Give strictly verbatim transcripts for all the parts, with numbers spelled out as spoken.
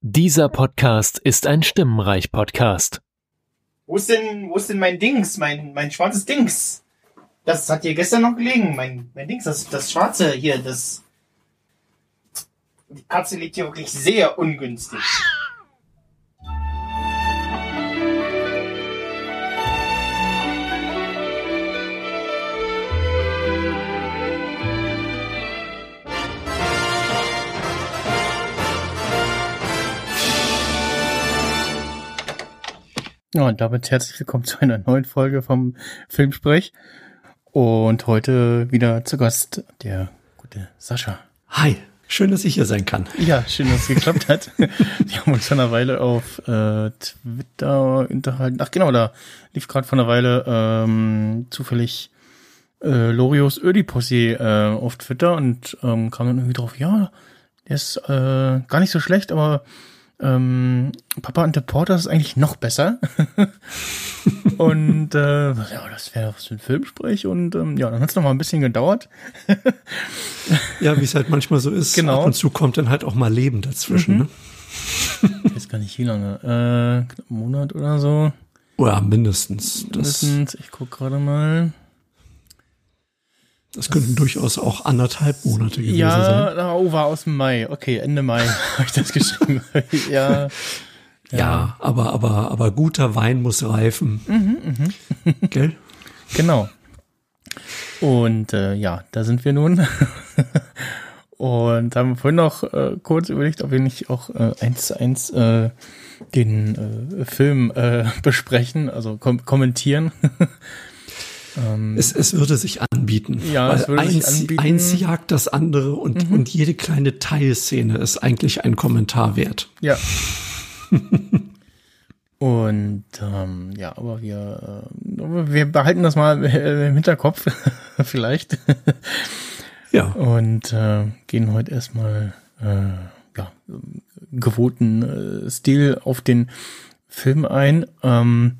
Dieser Podcast ist ein Stimmenreich-Podcast. Wo ist denn, wo ist denn mein Dings, mein, mein schwarzes Dings? Das hat hier gestern noch gelegen, mein, mein Dings, das, das Schwarze hier, das... Die Katze liegt hier wirklich sehr ungünstig. Ja, und damit herzlich willkommen zu einer neuen Folge vom Filmsprech. Und heute wieder zu Gast der gute Sascha. Hi, schön, dass ich hier sein kann. Ja, schön, dass es geklappt hat. Wir haben uns schon eine Weile auf äh, Twitter unterhalten. Ach genau, da lief gerade vor einer Weile ähm, zufällig äh, Loriots Ödipussy äh, auf Twitter und ähm, kam dann irgendwie drauf, ja, der ist äh, gar nicht so schlecht, aber Ähm, Papa and the Porter ist eigentlich noch besser. Und äh, ja, das wäre was für ein Filmsprech. Und ähm, ja, dann hat es noch mal ein bisschen gedauert. Ja, wie es halt manchmal so ist. Genau. Ab und zu kommt dann halt auch mal Leben dazwischen. Mhm. Ne? Ich weiß gar nicht, wie lange. Äh, knapp einen Monat oder so. Ja, mindestens. Das, Mindestens. Ich guck gerade mal. das könnten durchaus auch anderthalb Monate gewesen Ja, sein. Ja, oh, war aus dem Mai. Okay, Ende Mai habe ich das geschrieben. ja. Ja, ja, aber, aber, aber guter Wein muss reifen. Mhm, mh. Gell? Genau. Und äh, ja, da sind wir nun. Und haben vorhin noch äh, kurz überlegt, ob wir nicht auch äh, eins zu eins äh, den äh, Film äh, besprechen, also kom- kommentieren. ähm, Es, es würde sich anbieten. Ja, weil es würde sich eins, anbieten. Eins jagt das andere und, Mhm. und jede kleine Teilszene ist eigentlich ein Kommentar wert. Ja. Und ähm, ja, aber wir, äh, wir behalten das mal im Hinterkopf, vielleicht. Ja. Und äh, gehen heute erstmal äh, ja, gewohnten äh, Stil auf den Film ein. Ähm,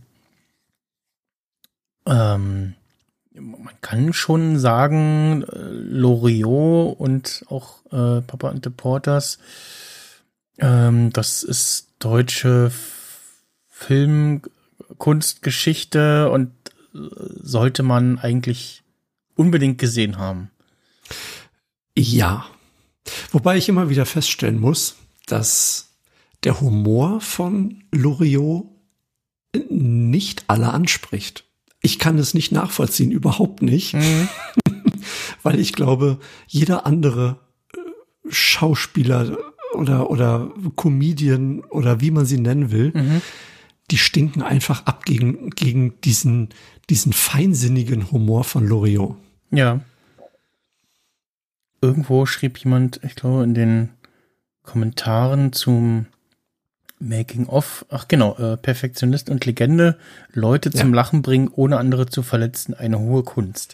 ähm, man kann schon sagen, äh, Loriot und auch äh, Papa and the Porters, ähm, das ist deutsche F- Filmkunstgeschichte und äh, sollte man eigentlich unbedingt gesehen haben. Ja. Wobei ich immer wieder feststellen muss, dass der Humor von Loriot nicht alle anspricht. Ich kann es nicht nachvollziehen, überhaupt nicht. Mhm. Weil ich glaube, jeder andere Schauspieler oder, oder Comedian oder wie man sie nennen will, Mhm. die stinken einfach ab gegen, gegen diesen, diesen feinsinnigen Humor von Loriot. Ja. Irgendwo schrieb jemand, ich glaube, in den Kommentaren zum Making-of, ach genau, äh, Perfektionist und Legende, Leute zum Ja. Lachen bringen, ohne andere zu verletzen, eine hohe Kunst.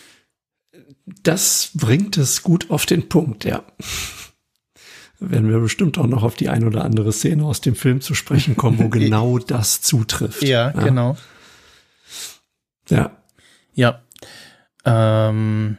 Das bringt es gut auf den Punkt, ja. Werden wir bestimmt auch noch auf die ein oder andere Szene aus dem Film zu sprechen kommen, wo genau das zutrifft. Ja, genau. Ja. Ja. Ähm,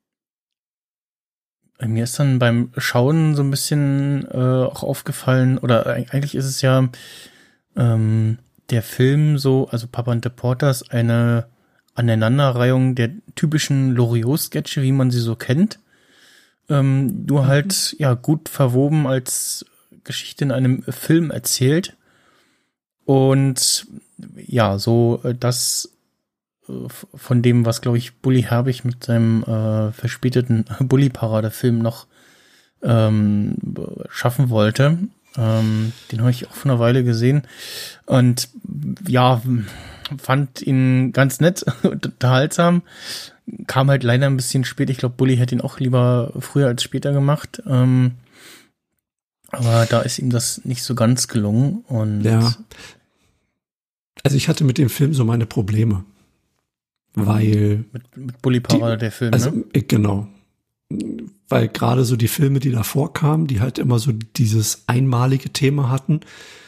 mir ist dann beim Schauen so ein bisschen äh, auch aufgefallen, oder eigentlich ist es ja ähm, der Film so, also Papa and the Porters, eine Aneinanderreihung der typischen Loriot-Sketche, wie man sie so kennt. Ähm, nur halt, ja, gut verwoben als Geschichte in einem Film erzählt. Und ja, so äh, das äh, von dem, was, glaube ich, Bully Herbig mit seinem äh, verspäteten Bully-Parade-Film noch ähm, schaffen wollte. Ähm, den habe ich auch vor einer Weile gesehen. Und ja, fand ihn ganz nett und unterhaltsam. Kam halt leider ein bisschen spät. Ich glaube, Bully hätte ihn auch lieber früher als später gemacht. Ähm, aber da ist ihm das nicht so ganz gelungen. Und Ja. Also ich hatte mit dem Film so meine Probleme. Weil, mit, mit Bully Parade, der Film, also ne? äh, genau. Weil gerade so die Filme, die davor kamen, die halt immer so dieses einmalige Thema hatten,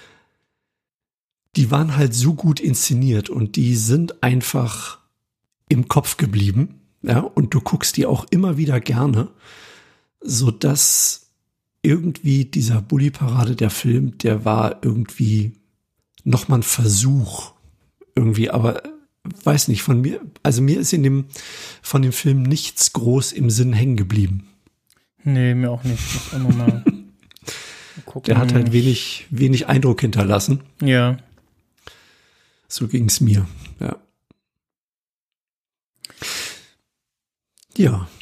die waren halt so gut inszeniert und die sind einfach im Kopf geblieben, ja, und du guckst die auch immer wieder gerne, so dass irgendwie dieser Bully-Parade, der Film, der war irgendwie noch mal ein Versuch. Irgendwie, aber weiß nicht, von mir, also mir ist in dem, von dem Film nichts groß im Sinn hängen geblieben. Nee, mir auch nicht. Muss auch noch mal gucken. Der hat halt wenig, wenig Eindruck hinterlassen. Ja. So ging's mir, ja. Ja.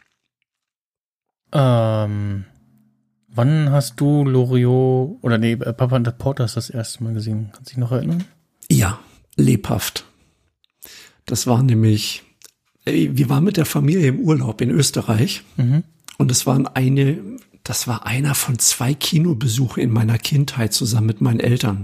Ähm, wann hast du Loriot oder nee, Papa and the Porters das erste Mal gesehen? Kannst du dich noch erinnern? Ja, lebhaft. Das war nämlich, wir waren mit der Familie im Urlaub in Österreich Mhm. und es waren eine, das war einer von zwei Kinobesuchen in meiner Kindheit zusammen mit meinen Eltern.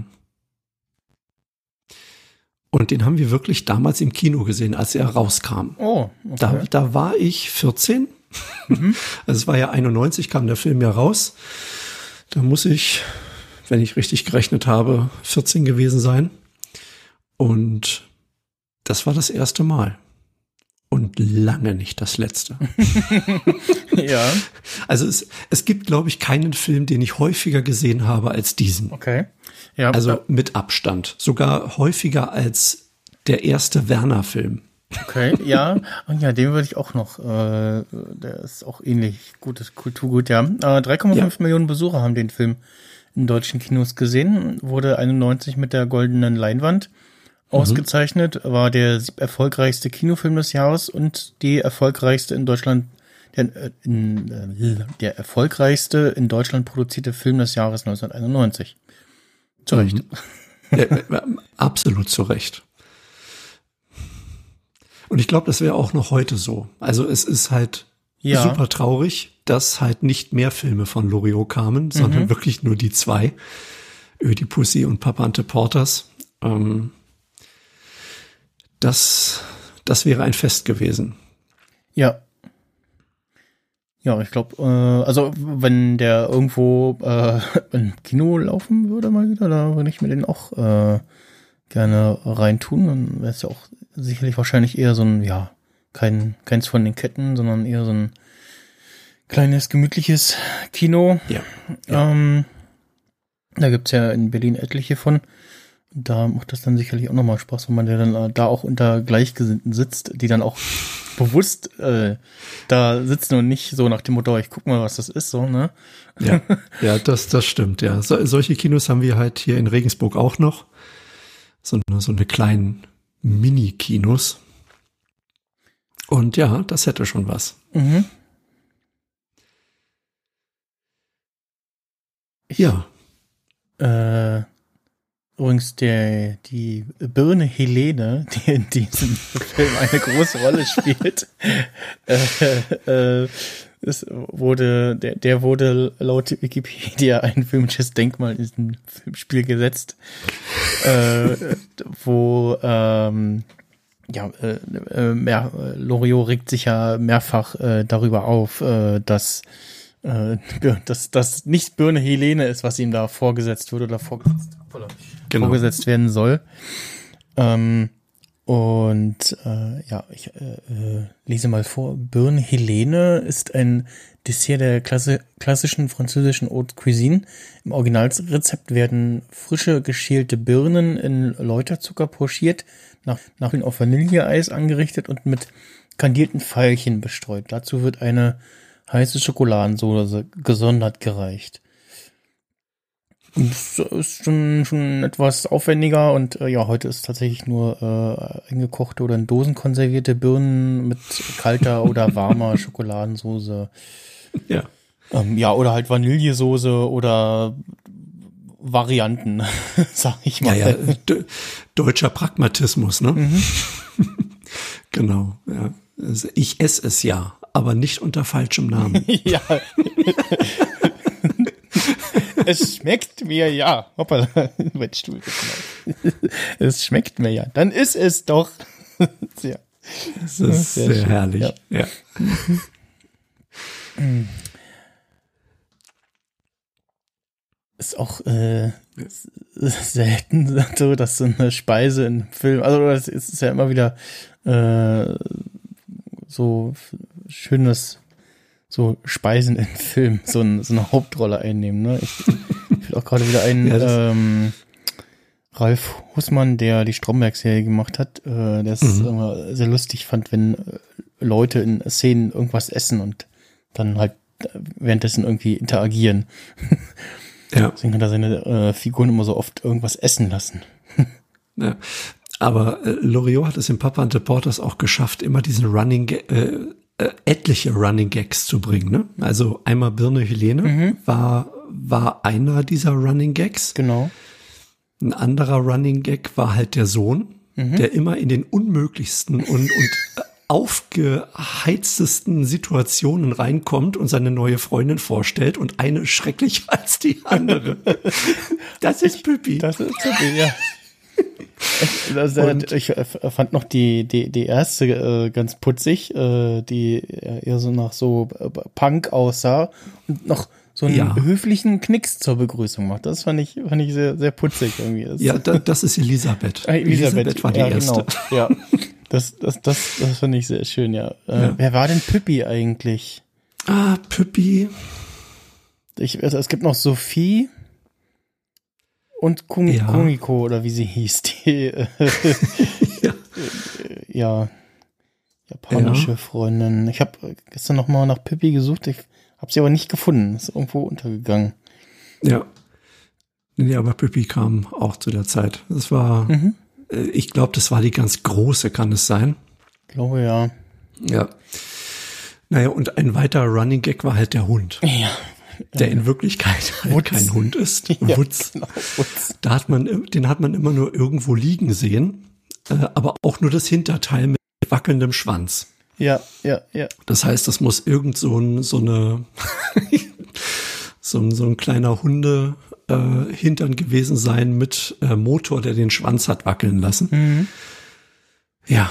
Und den haben wir wirklich damals im Kino gesehen, als er rauskam. Oh, okay. Da, da war ich vierzehn. Mhm. Also es war ja einundneunzig, kam der Film ja raus. Da muss ich, wenn ich richtig gerechnet habe, vierzehn gewesen sein. Und das war das erste Mal. Und lange nicht das letzte. Ja, Also es, es gibt, glaube ich, keinen Film, den ich häufiger gesehen habe als diesen. okay. Ja, Also äh, mit Abstand. Sogar häufiger als der erste Werner-Film. okay, ja. Und ja, den würde ich auch noch, äh, der ist auch ähnlich gutes Kulturgut, ja. Äh, drei Komma fünf Ja. Millionen Besucher haben den Film in deutschen Kinos gesehen, wurde einundneunzig mit der Goldenen Leinwand ausgezeichnet, war der sieb erfolgreichste Kinofilm des Jahres und die erfolgreichste in Deutschland, der, äh, in, äh, der erfolgreichste in Deutschland produzierte Film des Jahres neunzehnhunderteinundneunzig. Zu Recht. Ja, äh, absolut zu Recht. Und ich glaube, das wäre auch noch heute so. Also es ist halt Ja. super traurig, dass halt nicht mehr Filme von Loriot kamen, sondern Mhm. wirklich nur die zwei. Ödipussy und Papa and the Porters. Ähm, das, das wäre ein Fest gewesen. Ja. Ja, ich glaube, äh, also wenn der irgendwo äh, im Kino laufen würde mal wieder, da würde ich mir den auch äh, gerne reintun. Dann wäre es ja auch sicherlich wahrscheinlich eher so ein, ja, kein keins von den Ketten, sondern eher so ein kleines, gemütliches Kino. Ja. Ähm, da gibt's ja in Berlin etliche von. Da macht das dann sicherlich auch nochmal Spaß, wenn man ja dann äh, da auch unter Gleichgesinnten sitzt, die dann auch bewusst äh, da sitzen und nicht so nach dem Motto, ich guck mal, was das ist, so, ne? Ja, ja, das, das stimmt, ja. So, solche Kinos haben wir halt hier in Regensburg auch noch. So eine, so eine kleinen Mini-Kinos. Und ja, das hätte schon was. Mhm. Ja. Äh, übrigens, der, die Birne Helene, die in diesem Film eine große Rolle spielt, äh, äh, es wurde, der, der wurde laut Wikipedia ein filmisches Denkmal in diesem Filmspiel gesetzt, äh, wo, ähm, ja, äh, äh, mehr, Loriot regt sich ja mehrfach äh, darüber auf, äh, dass äh, dass das nicht Birne Helene ist, was ihm da vorgesetzt wird oder vorgesetzt, Genau. vorgesetzt werden soll. Ähm, und äh, ja, ich äh, äh, lese mal vor. Birne Helene ist ein Dessert der Klasse, klassischen französischen Haute Cuisine. Im Originalrezept werden frische geschälte Birnen in Läuterzucker pochiert, nach, nach auf Vanilleeis angerichtet und mit kandierten Veilchen bestreut. Dazu wird eine heiße Schokoladensoße gesondert gereicht. Und das ist schon, schon etwas aufwendiger und äh, ja, heute ist tatsächlich nur äh, eingekochte oder in Dosen konservierte Birnen mit kalter oder warmer Schokoladensoße. Ja. Ähm, ja, oder halt Vanillesoße oder Varianten, sag ich Ja, mal. ja, de- deutscher Pragmatismus, ne? Mhm. Genau, ja. Also ich esse es ja, aber nicht unter falschem Namen. Ja. Es schmeckt mir ja. Hoppala, mein Stuhl ist genau. Es schmeckt mir ja. Dann ist es doch. Ja. Das ist Sehr sehr, schön, herrlich. ja. Ja. Ist auch äh, selten so, dass so eine Speise in einem Film, also es ist ja immer wieder äh, so schönes, so Speisen in Filmen so, ein, so eine Hauptrolle einnehmen. Ne? Ich, ich will auch gerade wieder einen Ja, ähm, Ralf Hussmann, der die Stromberg-Serie gemacht hat, äh, der es Mhm. immer sehr lustig fand, wenn äh, Leute in Szenen irgendwas essen und dann halt währenddessen irgendwie interagieren. ja. Deswegen hat er seine äh, Figuren immer so oft irgendwas essen lassen. Ja. Aber äh, Loriot hat es in Papa and the Porters auch geschafft, immer diesen Running, Ga- äh, äh, etliche Running Gags zu bringen. Ne? Also einmal Birne Helene Mhm. war, war einer dieser Running Gags. Genau. Ein anderer Running Gag war halt der Sohn, Mhm. der immer in den unmöglichsten und, und aufgeheiztesten Situationen reinkommt und seine neue Freundin vorstellt und eine schrecklicher als die andere. Das ist Püppi. Das ist Püppi, ja. Also, Und- ich äh, fand noch die, die, die erste äh, ganz putzig, äh, die eher so nach so äh, Punk aussah und noch so einen Ja. höflichen Knicks zur Begrüßung macht. Das fand ich, fand ich sehr, sehr putzig irgendwie. Das, Ja, da, das ist Elisabeth. äh, Elisabeth war die ja, erste. Genau. Ja, das, das, das, das fand ich sehr schön, ja. Äh, Ja. Wer war denn Püppi eigentlich? Ah, Püppi. Ich, also, es gibt noch Sophie und Kumi, Ja. Kumiko, oder wie sie hieß, die, äh, Ja. ja, japanische Ja. Freundin. Ich habe gestern noch mal nach Pippi gesucht, ich habe sie aber nicht gefunden. Ist irgendwo untergegangen. Ja. Nee, aber Püppi kam auch zu der Zeit. Das war, Mhm. äh, ich glaube, das war die ganz große, kann es sein? Ich glaube, ja. Ja. Naja, und ein weiterer Running Gag war halt der Hund, Ja. der in Wirklichkeit halt Wutz. kein Hund ist. Ja, Wutz. genau, Wutz. Da hat man, den hat man immer nur irgendwo liegen sehen, äh, aber auch nur das Hinterteil mit wackelndem Schwanz. Ja, ja, ja. Das heißt, das muss irgend so ein, so eine, so ein, so ein kleiner Hunde, äh, Hintern gewesen sein mit äh, Motor, der den Schwanz hat wackeln lassen. Mhm. Ja.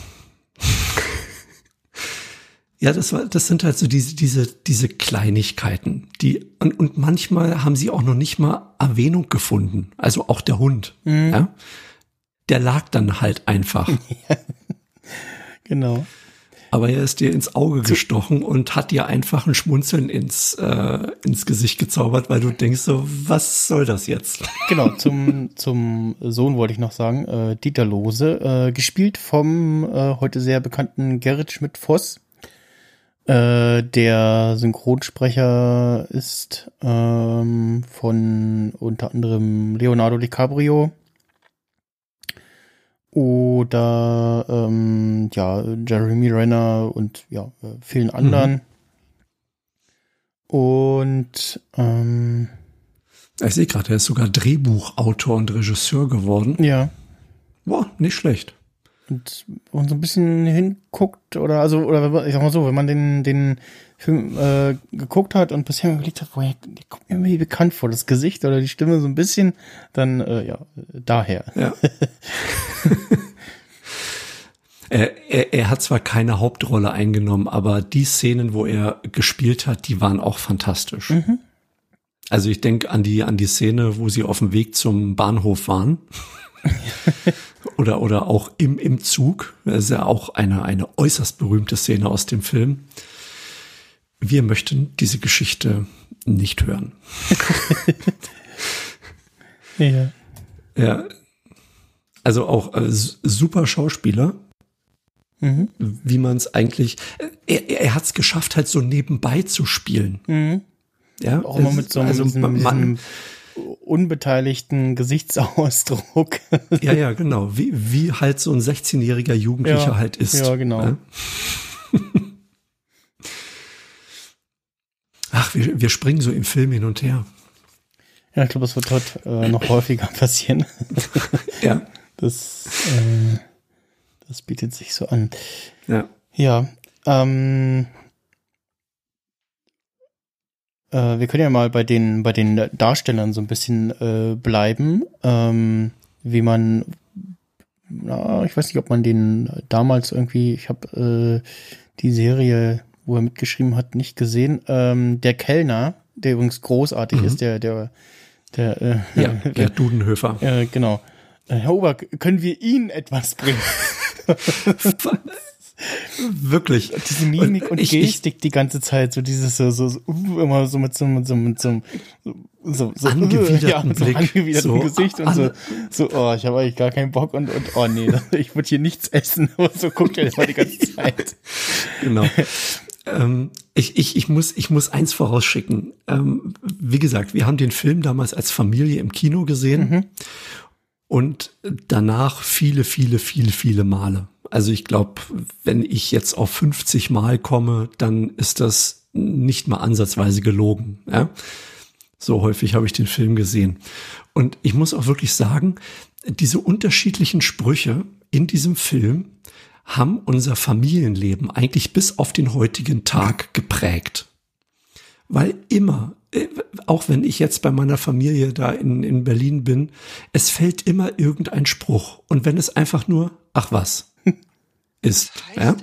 Ja, das war, das sind halt so diese, diese, diese Kleinigkeiten, die, und, und manchmal haben sie auch noch nicht mal Erwähnung gefunden. Also auch der Hund, Mhm. ja. Der lag dann halt einfach. Genau. Aber er ist dir ins Auge gestochen und hat dir einfach ein Schmunzeln ins, äh, ins Gesicht gezaubert, weil du denkst so, was soll das jetzt? Genau, zum, zum Sohn wollte ich noch sagen, äh, Dieter Lohse, äh, gespielt vom äh, heute sehr bekannten Gerrit Schmidt-Voss. Äh, der Synchronsprecher ist ähm, von unter anderem Leonardo DiCaprio oder ähm, ja, Jeremy Renner und ja, äh, vielen anderen. Und ähm, Ich sehe gerade, er ist sogar Drehbuchautor und Regisseur geworden. ja, Boah, nicht schlecht. und wenn man so ein bisschen hinguckt oder also oder wenn man, ich sag mal so, wenn man den den Film äh, geguckt hat und bisher überlegt hat, woher der kommt mir irgendwie bekannt vor, das Gesicht oder die Stimme so ein bisschen, dann äh, ja, daher. Ja. er, er, er hat zwar keine Hauptrolle eingenommen, aber die Szenen, wo er gespielt hat, die waren auch fantastisch. Mhm. Also ich denke an die, an die Szene, wo sie auf dem Weg zum Bahnhof waren. oder, oder auch im, im Zug. Das ist ja auch eine, eine äußerst berühmte Szene aus dem Film. Wir möchten diese Geschichte nicht hören. Ja. Ja. Also auch äh, super Schauspieler. Mhm. Wie man es eigentlich, er, er hat es geschafft, halt so nebenbei zu spielen. Mhm. Ja, Auch immer mit so einem, also diesem, man, diesem unbeteiligten Gesichtsausdruck. ja, ja, genau, wie, wie halt so ein sechzehnjähriger Jugendlicher Ja, halt ist. ja, genau. Ja? Ach, wir, wir springen so im Film hin und her. Ja, ich glaube, das wird heute äh, noch häufiger passieren. Ja, Das, äh, das bietet sich so an. ja. Ja, ähm, äh, wir können ja mal bei den bei den Darstellern so ein bisschen äh, bleiben, ähm, wie man, na, ich weiß nicht, ob man den damals irgendwie, ich habe äh, die Serie, wo er mitgeschrieben hat, nicht gesehen. Ähm, der Kellner, der übrigens großartig Mhm. ist, der der der äh, Ja, Gerd Dudenhöfer. äh, genau. Äh, Herr Ober, können wir Ihnen etwas bringen? Wirklich. Diese Mimik und, und ich, Gestik ich, die ganze Zeit, so dieses so, so, so uh, immer so mit so, mit so, mit so, so, so angewiderten ja, mit so Blick, angewiderten so Gesicht und so, so, oh, ich habe eigentlich gar keinen Bock und, und oh nee, ich würde hier nichts essen, aber so guckt er immer die ganze Zeit. Genau. ähm, ich, ich, ich muss, ich muss eins vorausschicken. Ähm, wie gesagt, wir haben den Film damals als Familie im Kino gesehen mhm. und danach viele, viele, viele, viele Male. Also ich glaube, wenn ich jetzt auf fünfzig Mal komme, dann ist das nicht mal ansatzweise gelogen. Ja? So häufig habe ich den Film gesehen. Und ich muss auch wirklich sagen, diese unterschiedlichen Sprüche in diesem Film haben unser Familienleben eigentlich bis auf den heutigen Tag geprägt. Weil immer, auch wenn ich jetzt bei meiner Familie da in, in Berlin bin, es fällt immer irgendein Spruch. Und wenn es einfach nur, ach was, ist. Ja?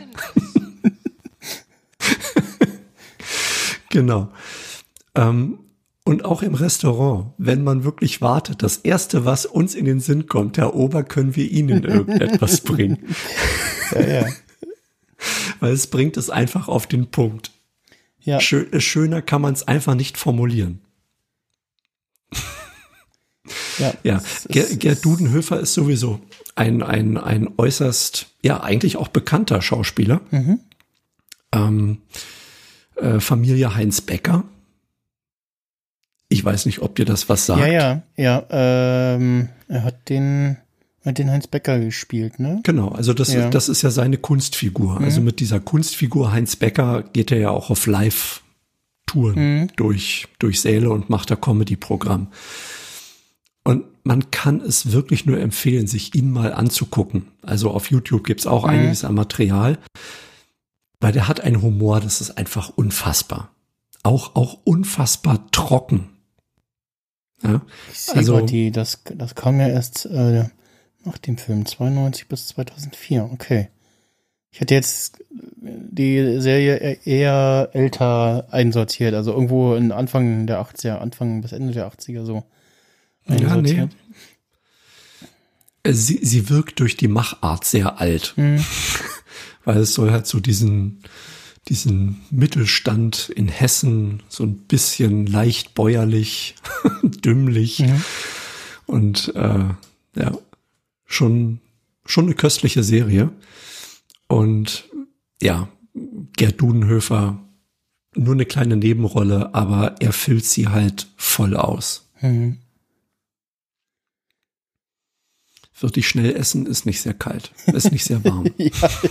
Genau. Ähm, und auch im Restaurant, wenn man wirklich wartet, das Erste, was uns in den Sinn kommt, Herr Ober, können wir Ihnen irgendetwas bringen? Ja, ja. Weil es bringt es einfach auf den Punkt. Ja. Schö- schöner kann man es einfach nicht formulieren. Ja, ja. Ger- Gerd Dudenhöfer ist sowieso ein, ein, ein äußerst, ja, eigentlich auch bekannter Schauspieler. Mhm. Ähm, äh, Familie Heinz Becker. Ich weiß nicht, ob dir das was sagt. Ja, ja, ja. Ähm, er hat den, hat den Heinz Becker gespielt, ne? Genau, also das, ja. ist, das ist ja seine Kunstfigur. Mhm. Also mit dieser Kunstfigur Heinz Becker geht er ja auch auf Live-Touren mhm. durch, durch Säle und macht da Comedy-Programm. Und man kann es wirklich nur empfehlen, sich ihn mal anzugucken. Also auf YouTube gibt's auch mhm. einiges an Material, weil der hat einen Humor, das ist einfach unfassbar. Auch, auch unfassbar trocken. Ja? Ich sehe also die, das, das kam ja erst äh, nach dem Film, zweiundneunzig bis zweitausendvier, okay. Ich hätte jetzt die Serie eher älter einsortiert, also irgendwo in Anfang der achtziger, Anfang bis Ende der achtziger so. Ja, nee. Sie, sie wirkt durch die Machart sehr alt. Mhm. Weil es soll halt so diesen, diesen Mittelstand in Hessen so ein bisschen leicht bäuerlich, dümmlich mhm. und äh, ja, schon, schon eine köstliche Serie. Und ja, Gerd Dudenhöfer, nur eine kleine Nebenrolle, aber er füllt sie halt voll aus. Mhm. Wirklich schnell essen ist nicht sehr kalt, ist nicht sehr warm. Ja,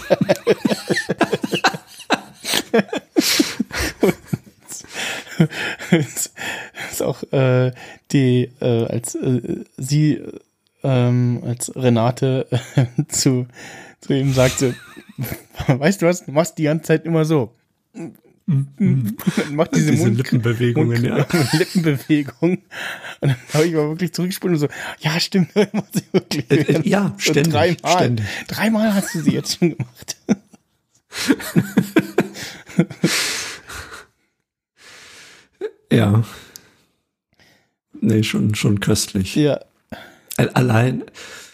das ist auch äh, die, äh, als äh, sie ähm, als Renate äh, zu, zu ihm sagt, so, weißt du was, du machst die ganze Zeit immer so. Mhm. Macht diese, diese Mund- Lippenbewegungen, Mund- ja. Lippenbewegung. Und dann habe ich mal wirklich zurückgespult und so, ja, stimmt, macht sie wirklich. Äh, äh, ja, so ständig, dreimal. ständig. Dreimal hast du sie jetzt schon gemacht. Ja. Nee, schon, schon köstlich. Ja. Allein,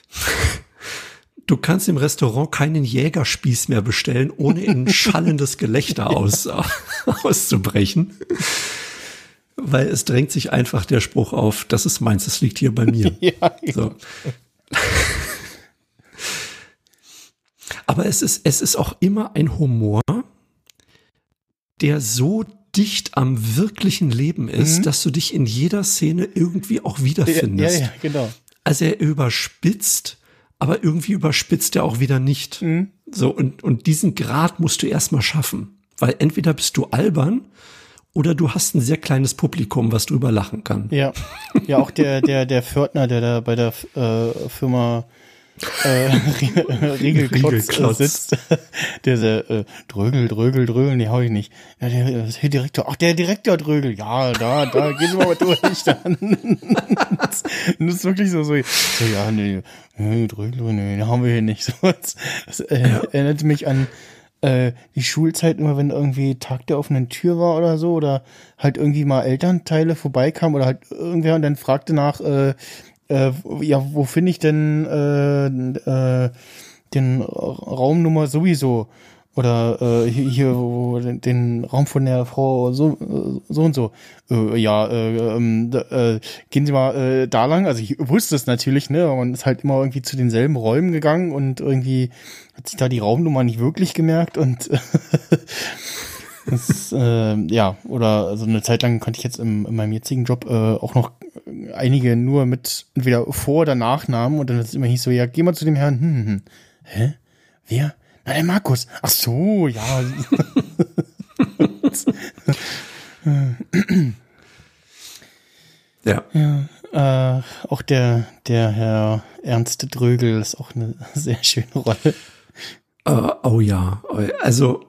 du kannst im Restaurant keinen Jägerspieß mehr bestellen, ohne in schallendes Gelächter aus, auszubrechen. Weil es drängt sich einfach der Spruch auf, das ist meins, das liegt hier bei mir. Ja, so. Aber es ist, es ist auch immer ein Humor, der so dicht am wirklichen Leben ist, mhm. dass du dich in jeder Szene irgendwie auch wiederfindest. Ja, ja, ja, genau. Also er überspitzt, aber irgendwie überspitzt er auch wieder nicht. Mhm. So, und, und diesen Grad musst du erstmal schaffen. Weil entweder bist du albern oder du hast ein sehr kleines Publikum, was drüber lachen kann. Ja, ja, auch der, der, der Pförtner, der da bei der äh, Firma äh, Riegelklotz, Riegelklotz. sitzt, der sagt, äh, Drögel, Drögel, Drögel, nee, hau ich nicht. Ja, der, der Direktor, ach, der Direktor Drögel, ja, da, da, gehen Sie mal durch, dann. Das ist wirklich so, so, so ja, nee, nee, Drögel, nee, den haben wir hier nicht. So, das, das äh, ja. erinnert mich an äh, die Schulzeit, immer wenn irgendwie Tag der offenen Tür war oder so, oder halt irgendwie mal Elternteile vorbeikamen oder halt irgendwer und dann fragte nach, äh, Äh, ja, wo finde ich denn äh, äh, den Raumnummer sowieso? Oder äh, hier, hier wo, den, den Raum von der Frau so so und so. Äh, ja, äh, ähm, äh, gehen Sie mal äh, da lang. Also ich wusste es natürlich, ne, aber man ist halt immer irgendwie zu denselben Räumen gegangen und irgendwie hat sich da die Raumnummer nicht wirklich gemerkt und das, äh, ja, oder also eine Zeit lang konnte ich jetzt im, in meinem jetzigen Job äh, auch noch einige nur mit entweder Vor- oder Nachnamen und dann ist es immer hieß so, ja, geh mal zu dem Herrn. Hm, hm. Hä? Wer? Na, der Markus. Ach so, ja. Ja. ja äh, auch der, der Herr Ernst Drögel ist auch eine sehr schöne Rolle. Uh, oh ja, also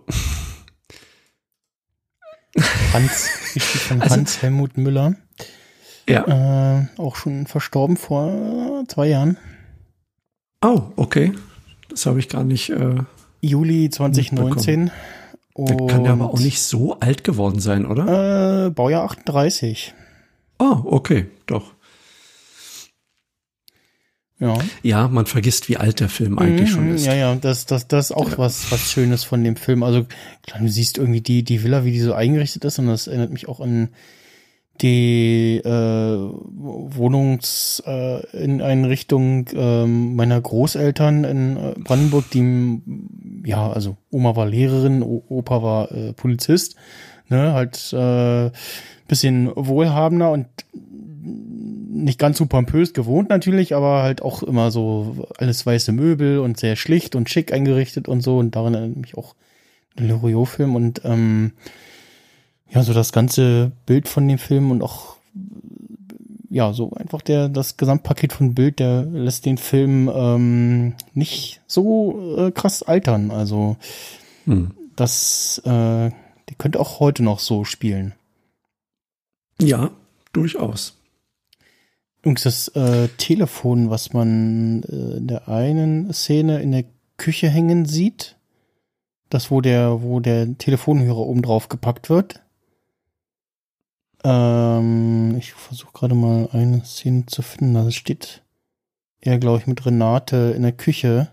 Hans, gespielt von also, Hans Helmut Müller. Ja. Äh, auch schon verstorben vor zwei Jahren. Oh, okay. Das habe ich gar nicht. Äh, Juli zwanzig neunzehn. Der kann ja aber auch nicht so alt geworden sein, oder? Äh, Baujahr achtunddreißig. Oh, okay, doch. Ja. Ja, man vergisst, wie alt der Film eigentlich mhm, schon ist. Ja, ja, das, das, das ist auch ja. was, was Schönes von dem Film. Also, klar, du siehst irgendwie die, die Villa, wie die so eingerichtet ist, und das erinnert mich auch an die äh, Wohnungseinrichtung äh, äh, meiner Großeltern in Brandenburg, die, ja, also Oma war Lehrerin, o- Opa war äh, Polizist, ne, halt äh, bisschen wohlhabender und nicht ganz so pompös gewohnt natürlich, aber halt auch immer so alles weiße Möbel und sehr schlicht und schick eingerichtet und so, und daran erinnert mich auch der Loriot-Film und ähm, ja, so das ganze Bild von dem Film und auch, ja, so einfach der, das Gesamtpaket von Bild, der lässt den Film ähm, nicht so äh, krass altern. Also, hm. das, äh, der könnte auch heute noch so spielen. Ja, durchaus. Übrigens das äh, Telefon, was man äh, in der einen Szene in der Küche hängen sieht, das, wo der, wo der Telefonhörer oben drauf gepackt wird. Ähm, ich versuche gerade mal eine Szene zu finden. Da steht er, glaube ich, mit Renate in der Küche.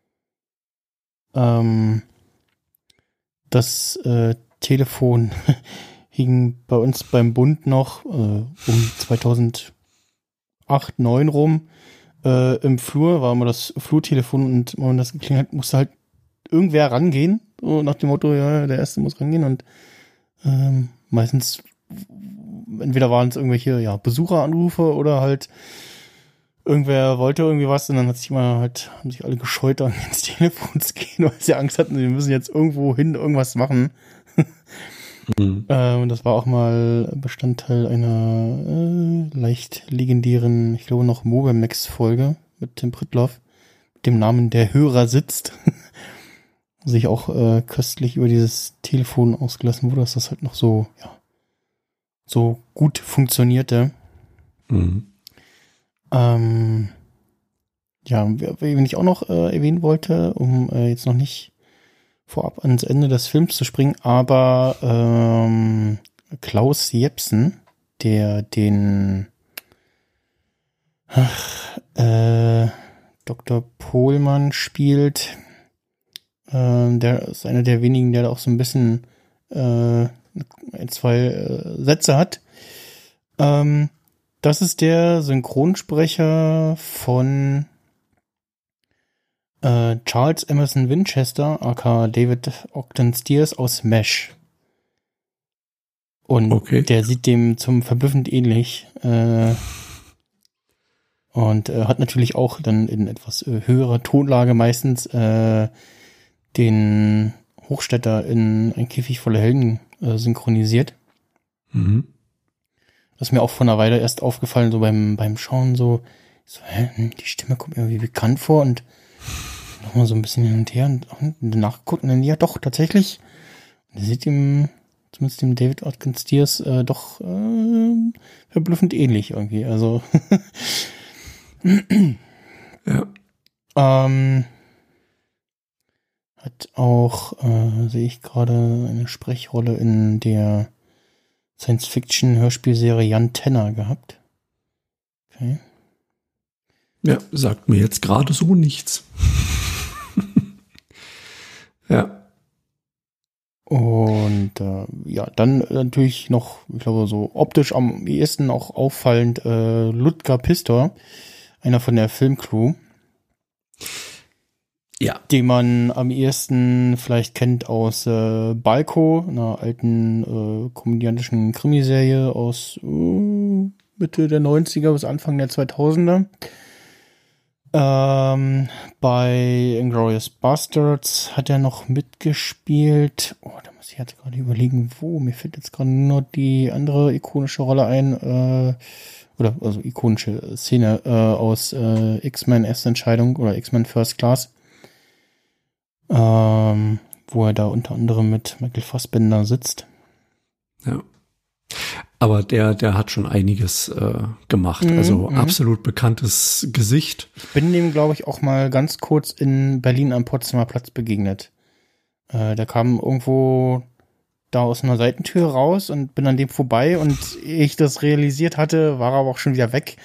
Ähm, das äh, Telefon hing bei uns beim Bund noch äh, um zweitausendacht, neun rum äh, im Flur, war immer das Flurtelefon, und wenn man das geklingelt hat, musste halt irgendwer rangehen, so nach dem Motto, ja, der Erste muss rangehen, und ähm, meistens entweder waren es irgendwelche, ja, Besucheranrufe oder halt irgendwer wollte irgendwie was, und dann hat sich immer halt, haben sich alle gescheut, dann ins Telefon zu gehen, weil sie Angst hatten, sie müssen jetzt irgendwo hin irgendwas machen. Mhm. äh, und das war auch mal Bestandteil einer äh, leicht legendären, ich glaube noch Mobemex-Folge mit Tim Prittloff, mit dem Namen Der Hörer sitzt. Sich auch äh, köstlich über dieses Telefon ausgelassen wurde, dass das halt noch so, ja, so gut funktionierte. Mhm. Ähm, ja, wenn ich auch noch äh, erwähnen wollte, um äh, jetzt noch nicht vorab ans Ende des Films zu springen, aber ähm, Klaus Jepsen, der den ach, äh, Doktor Pohlmann spielt, äh, der ist einer der wenigen, der da auch so ein bisschen äh, ein, zwei äh, Sätze hat. Ähm, das ist der Synchronsprecher von äh, Charles Emerson Winchester, aka David Ogden Stiers aus MASH. Und okay. Der sieht dem zum verblüffend ähnlich. Äh, und äh, hat natürlich auch dann in etwas äh, höherer Tonlage meistens äh, den Hochstädter in Ein Käfig voller Helden äh, synchronisiert. Mhm. Das ist mir auch vor einer Weile erst aufgefallen, so beim beim Schauen, so, so hä, die Stimme kommt mir irgendwie bekannt vor, und nochmal so ein bisschen hin und her und, und nachgeguckt, und dann, ja doch, tatsächlich, der sieht ihm, zumindest dem David Ogden Stiers, äh, doch äh, verblüffend ähnlich irgendwie, also ja. Ähm, hat auch, äh, sehe ich gerade, eine Sprechrolle in der Science-Fiction-Hörspielserie Jan Tenner gehabt. Okay. Ja, sagt mir jetzt gerade so nichts. Ja. Und äh, ja, dann natürlich noch, ich glaube, so optisch am ehesten auch auffallend äh, Ludger Pistor, einer von der Filmcrew. Ja. Den man am ehesten vielleicht kennt aus äh, Balko, einer alten äh, komödiantischen Krimiserie aus äh, Mitte der neunziger bis Anfang der zweitausender. Ähm, bei Inglourious Basterds hat er noch mitgespielt. Oh, da muss ich jetzt gerade überlegen, wo. Mir fällt jetzt gerade nur die andere ikonische Rolle ein. Äh, oder also ikonische Szene äh, aus äh, X-Men Erste Entscheidung oder X-Men First Class. Ähm, wo er da unter anderem mit Michael Fassbender sitzt. Ja. Aber der, der hat schon einiges äh, gemacht. Mhm, also mhm. absolut bekanntes Gesicht. Ich bin dem, glaube ich, auch mal ganz kurz in Berlin am Potsdamer Platz begegnet. Äh, der kam irgendwo da aus einer Seitentür raus und bin an dem vorbei und ehe ich das realisiert hatte, war er aber auch schon wieder weg.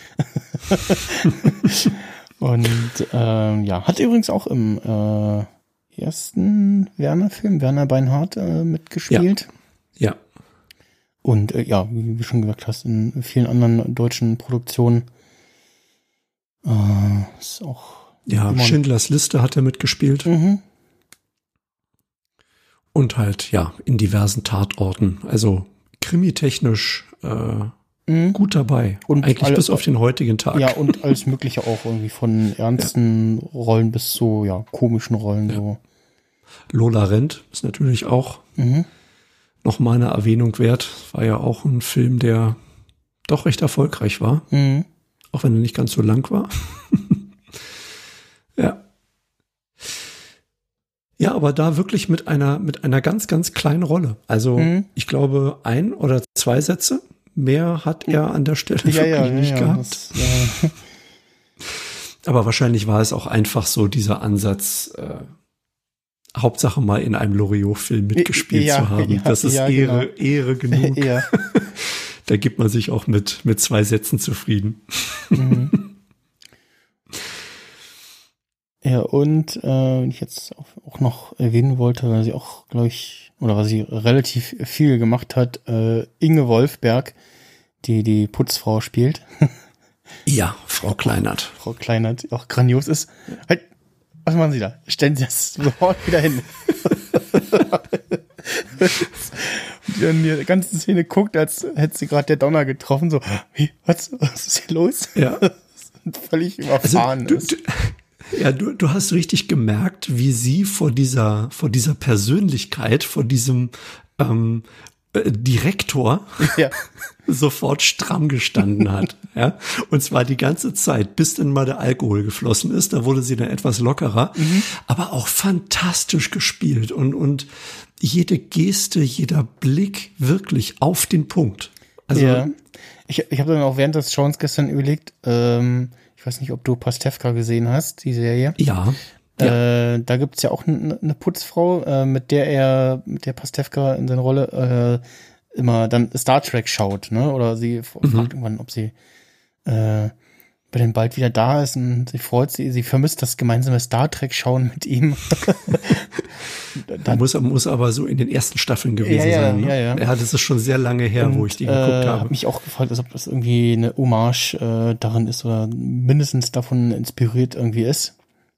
Und ähm, ja, hat übrigens auch im äh, ersten Werner-Film, Werner Beinhardt, äh, mitgespielt. Ja. ja. Und äh, ja, wie du schon gesagt hast, in vielen anderen deutschen Produktionen. Äh, ist auch ja, Schindlers Liste hat er mitgespielt. Mhm. Und halt, ja, in diversen Tatorten. Also krimitechnisch äh, mhm. gut dabei. Und eigentlich alle, bis auf den heutigen Tag. Ja, und alles Mögliche auch irgendwie von ernsten ja. Rollen bis zu ja komischen Rollen. Ja. So. Lola Rent ist natürlich auch mhm. noch mal eine Erwähnung wert. War ja auch ein Film, der doch recht erfolgreich war. Mhm. Auch wenn er nicht ganz so lang war. ja. Ja, aber da wirklich mit einer, mit einer ganz, ganz kleinen Rolle. Also, mhm. ich glaube, ein oder zwei Sätze. Mehr hat er an der Stelle ja, wirklich ja, nicht ja, gehabt. Das, ja. Aber wahrscheinlich war es auch einfach so dieser Ansatz, äh, Hauptsache mal in einem Loriot-Film mitgespielt ja, zu haben. Ja, das ist ja, Ehre, genau. Ehre genug. ja. Da gibt man sich auch mit, mit zwei Sätzen zufrieden. Mhm. Ja, und äh, wenn ich jetzt auch noch erwähnen wollte, weil sie auch, glaube ich, oder was sie relativ viel gemacht hat, äh, Inge Wolfberg, die die Putzfrau spielt. Ja, Frau Kleinert. Frau Kleinert, die auch grandios ist. Halt, was machen Sie da? Stellen Sie das sofort wieder hin. Und die dann die ganze Szene guckt, als hätte sie gerade der Donner getroffen, so, wie, was, was ist hier los? Ja. Völlig überfahren also, ist. Du, du, ja, du, du hast richtig gemerkt, wie sie vor dieser, vor dieser Persönlichkeit, vor diesem ähm, äh, Direktor ja. sofort stramm gestanden hat. Ja, und zwar die ganze Zeit, bis dann mal der Alkohol geflossen ist. Da wurde sie dann etwas lockerer, mhm. aber auch fantastisch gespielt und, und jede Geste, jeder Blick wirklich auf den Punkt. Also, ja. Ich, ich habe dann auch während des Schauens gestern überlegt, ähm, ich weiß nicht, ob du Pastewka gesehen hast, die Serie. Ja. Äh, ja. Da gibt's ja auch eine ne Putzfrau, äh, mit der er, mit der Pastewka in seiner Rolle äh, immer dann Star Trek schaut, ne? Oder sie mhm. fragt irgendwann, ob sie äh, bei den bald wieder da ist und sie freut sie, sie vermisst das gemeinsame Star Trek schauen mit ihm. Da muss, muss aber so in den ersten Staffeln gewesen ja, ja, sein. Ne? Ja, ja. Ja, das ist schon sehr lange her, und, wo ich die geguckt äh, habe. Hab mich auch gefragt, als ob das irgendwie eine Hommage äh, darin ist oder mindestens davon inspiriert irgendwie ist.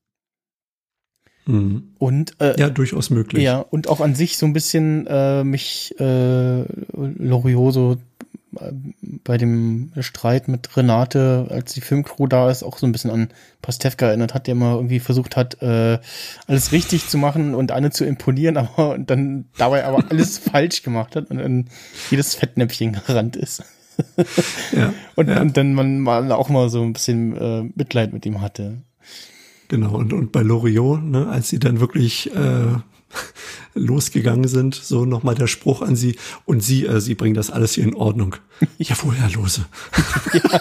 Mhm. Und äh, ja, durchaus möglich. Ja, und auch an sich so ein bisschen äh, mich äh, Loriot so äh, bei dem Streit mit Renate, als die Filmcrew da ist, auch so ein bisschen an Pastewka erinnert hat, der mal irgendwie versucht hat, äh, alles richtig zu machen und Anne zu imponieren, aber und dann dabei aber alles falsch gemacht hat und dann jedes Fettnäpfchen gerannt ist. ja, und, ja. und dann man mal auch mal so ein bisschen äh, Mitleid mit ihm hatte. Genau, und, und bei Loriot, ne, als sie dann wirklich äh, losgegangen sind, so nochmal der Spruch an sie, und sie, äh, sie bringen das alles hier in Ordnung. Jawohl, Herr Lose. Ja.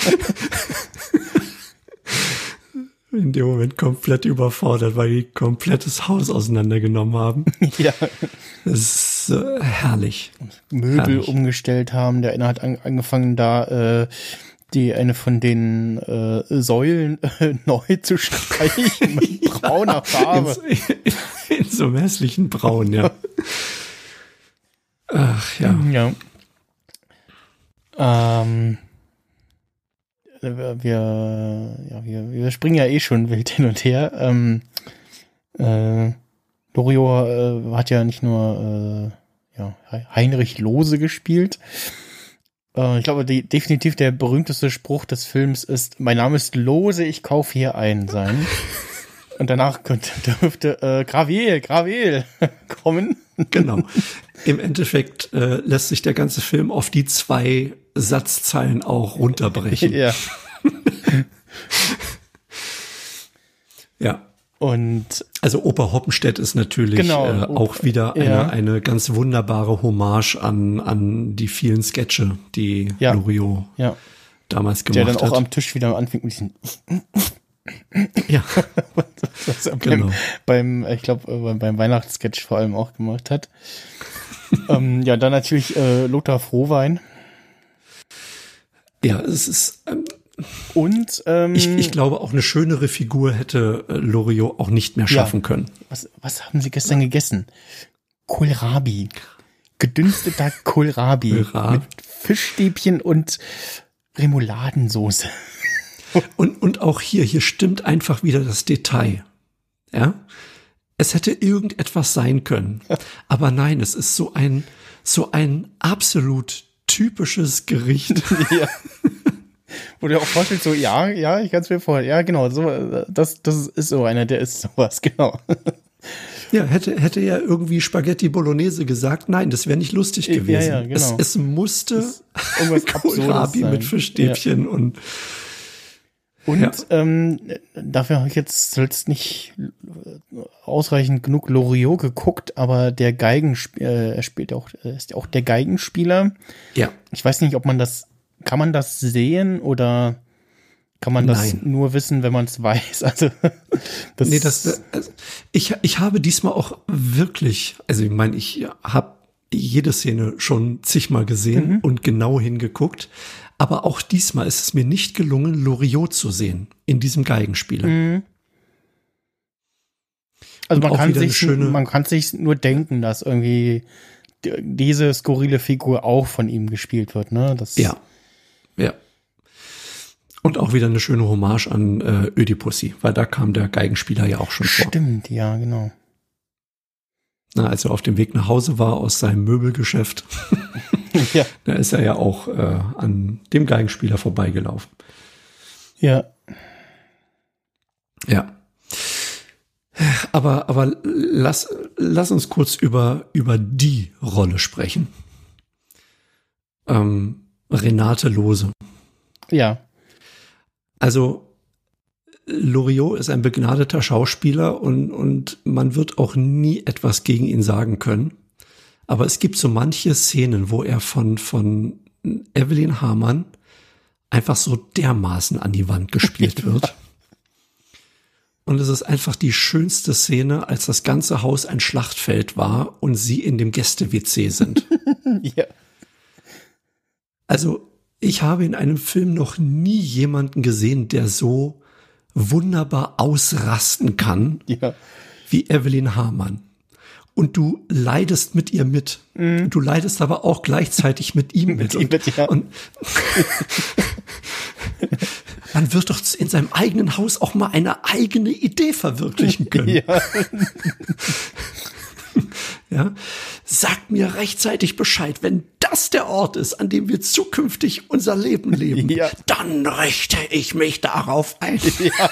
In dem Moment komplett überfordert, weil die komplettes Haus auseinandergenommen haben. Ja. Das ist äh, herrlich. Möbel herrlich. Umgestellt haben, der eine hat an, angefangen da äh, die eine von den äh, Säulen äh, neu zu streichen mit brauner Farbe. In, in, in so einem hässlichen Braun, ja. Ach ja. Ja. Ähm, wir, ja, wir, wir springen ja eh schon wild hin und her. Ähm, äh, Loriot äh, hat ja nicht nur äh, ja, Heinrich Lose gespielt. Äh, ich glaube, die, definitiv der berühmteste Spruch des Films ist: Mein Name ist Lose, ich kaufe hier ein sein. Und danach könnte, dürfte äh, Gravel, Gravel kommen. Genau. Im Endeffekt äh, lässt sich der ganze Film auf die zwei Satzzeilen auch runterbrechen. Ja. Ja. Und also Oper Hoppenstedt ist natürlich genau, äh, auch wieder eine, ja. eine ganz wunderbare Hommage an, an die vielen Sketche, die ja. Loriot ja. damals gemacht hat. Der dann auch hat. am Tisch wieder anfängt mit diesen ja. Was er genau. beim, beim, ich glaube, beim Weihnachtssketch vor allem auch gemacht hat. ähm, ja, dann natürlich äh, Lothar Frohwein. Ja, es ist ähm, und ähm, ich, ich glaube, auch eine schönere Figur hätte äh, Loriot auch nicht mehr schaffen ja. können. Was, was haben Sie gestern gegessen? Kohlrabi. Gedünsteter Kohlrabi. Kohlrabi. Mit Fischstäbchen und Remouladensoße. Und, und auch hier, hier stimmt einfach wieder das Detail. Ja. Es hätte irgendetwas sein können. Aber nein, es ist so ein, so ein absolut typisches Gericht. Ja. Wo du dir auch vorstellst, so, ja, ja, ich kann es mir vorstellen. Ja, genau, so, das, das ist so einer, der ist sowas, genau. Ja, hätte, hätte ja irgendwie Spaghetti Bolognese gesagt. Nein, das wäre nicht lustig gewesen. Ja, ja, genau. es, es musste das irgendwas Kohlrabi mit Fischstäbchen ja. und Und ja. ähm, dafür habe ich jetzt zuletzt nicht ausreichend genug Loriot geguckt, aber der Geigenspieler, äh, er spielt auch, er ist auch der Geigenspieler. Ja. Ich weiß nicht, ob man das, kann man das sehen oder kann man das Nein. nur wissen, wenn man es weiß? Also das, nee, das, also ich, ich habe diesmal auch wirklich, also ich meine, ich habe jede Szene schon zigmal gesehen mhm. und genau hingeguckt. Aber auch diesmal ist es mir nicht gelungen, Loriot zu sehen in diesem Geigenspieler. Mhm. Also man kann, sich, man kann sich nur denken, dass irgendwie diese skurrile Figur auch von ihm gespielt wird, ne? Das ja, ja. Und auch wieder eine schöne Hommage an äh, Ödipussy, weil da kam der Geigenspieler ja auch schon vor. Stimmt, ja, genau. Na, als er auf dem Weg nach Hause war aus seinem Möbelgeschäft, ja. da ist er ja auch äh, an dem Geigenspieler vorbeigelaufen. Ja. Ja. Aber, aber lass, lass uns kurz über, über die Rolle sprechen. Ähm, Renate Lose. Ja. Also, Loriot ist ein begnadeter Schauspieler und, und man wird auch nie etwas gegen ihn sagen können. Aber es gibt so manche Szenen, wo er von, von Evelyn Hamann einfach so dermaßen an die Wand gespielt wird. Und es ist einfach die schönste Szene, als das ganze Haus ein Schlachtfeld war und sie in dem Gäste-W C sind. Ja. Also, ich habe in einem Film noch nie jemanden gesehen, der so wunderbar ausrasten kann, ja. wie Evelyn Hamann. Und du leidest mit ihr mit. Mm. Du leidest aber auch gleichzeitig mit ihm mit. mit, mit ja. Und man wird doch in seinem eigenen Haus auch mal eine eigene Idee verwirklichen können. Ja. Ja, sagt mir rechtzeitig Bescheid, wenn das der Ort ist, an dem wir zukünftig unser Leben leben, ja. dann richte ich mich darauf ein. Ja.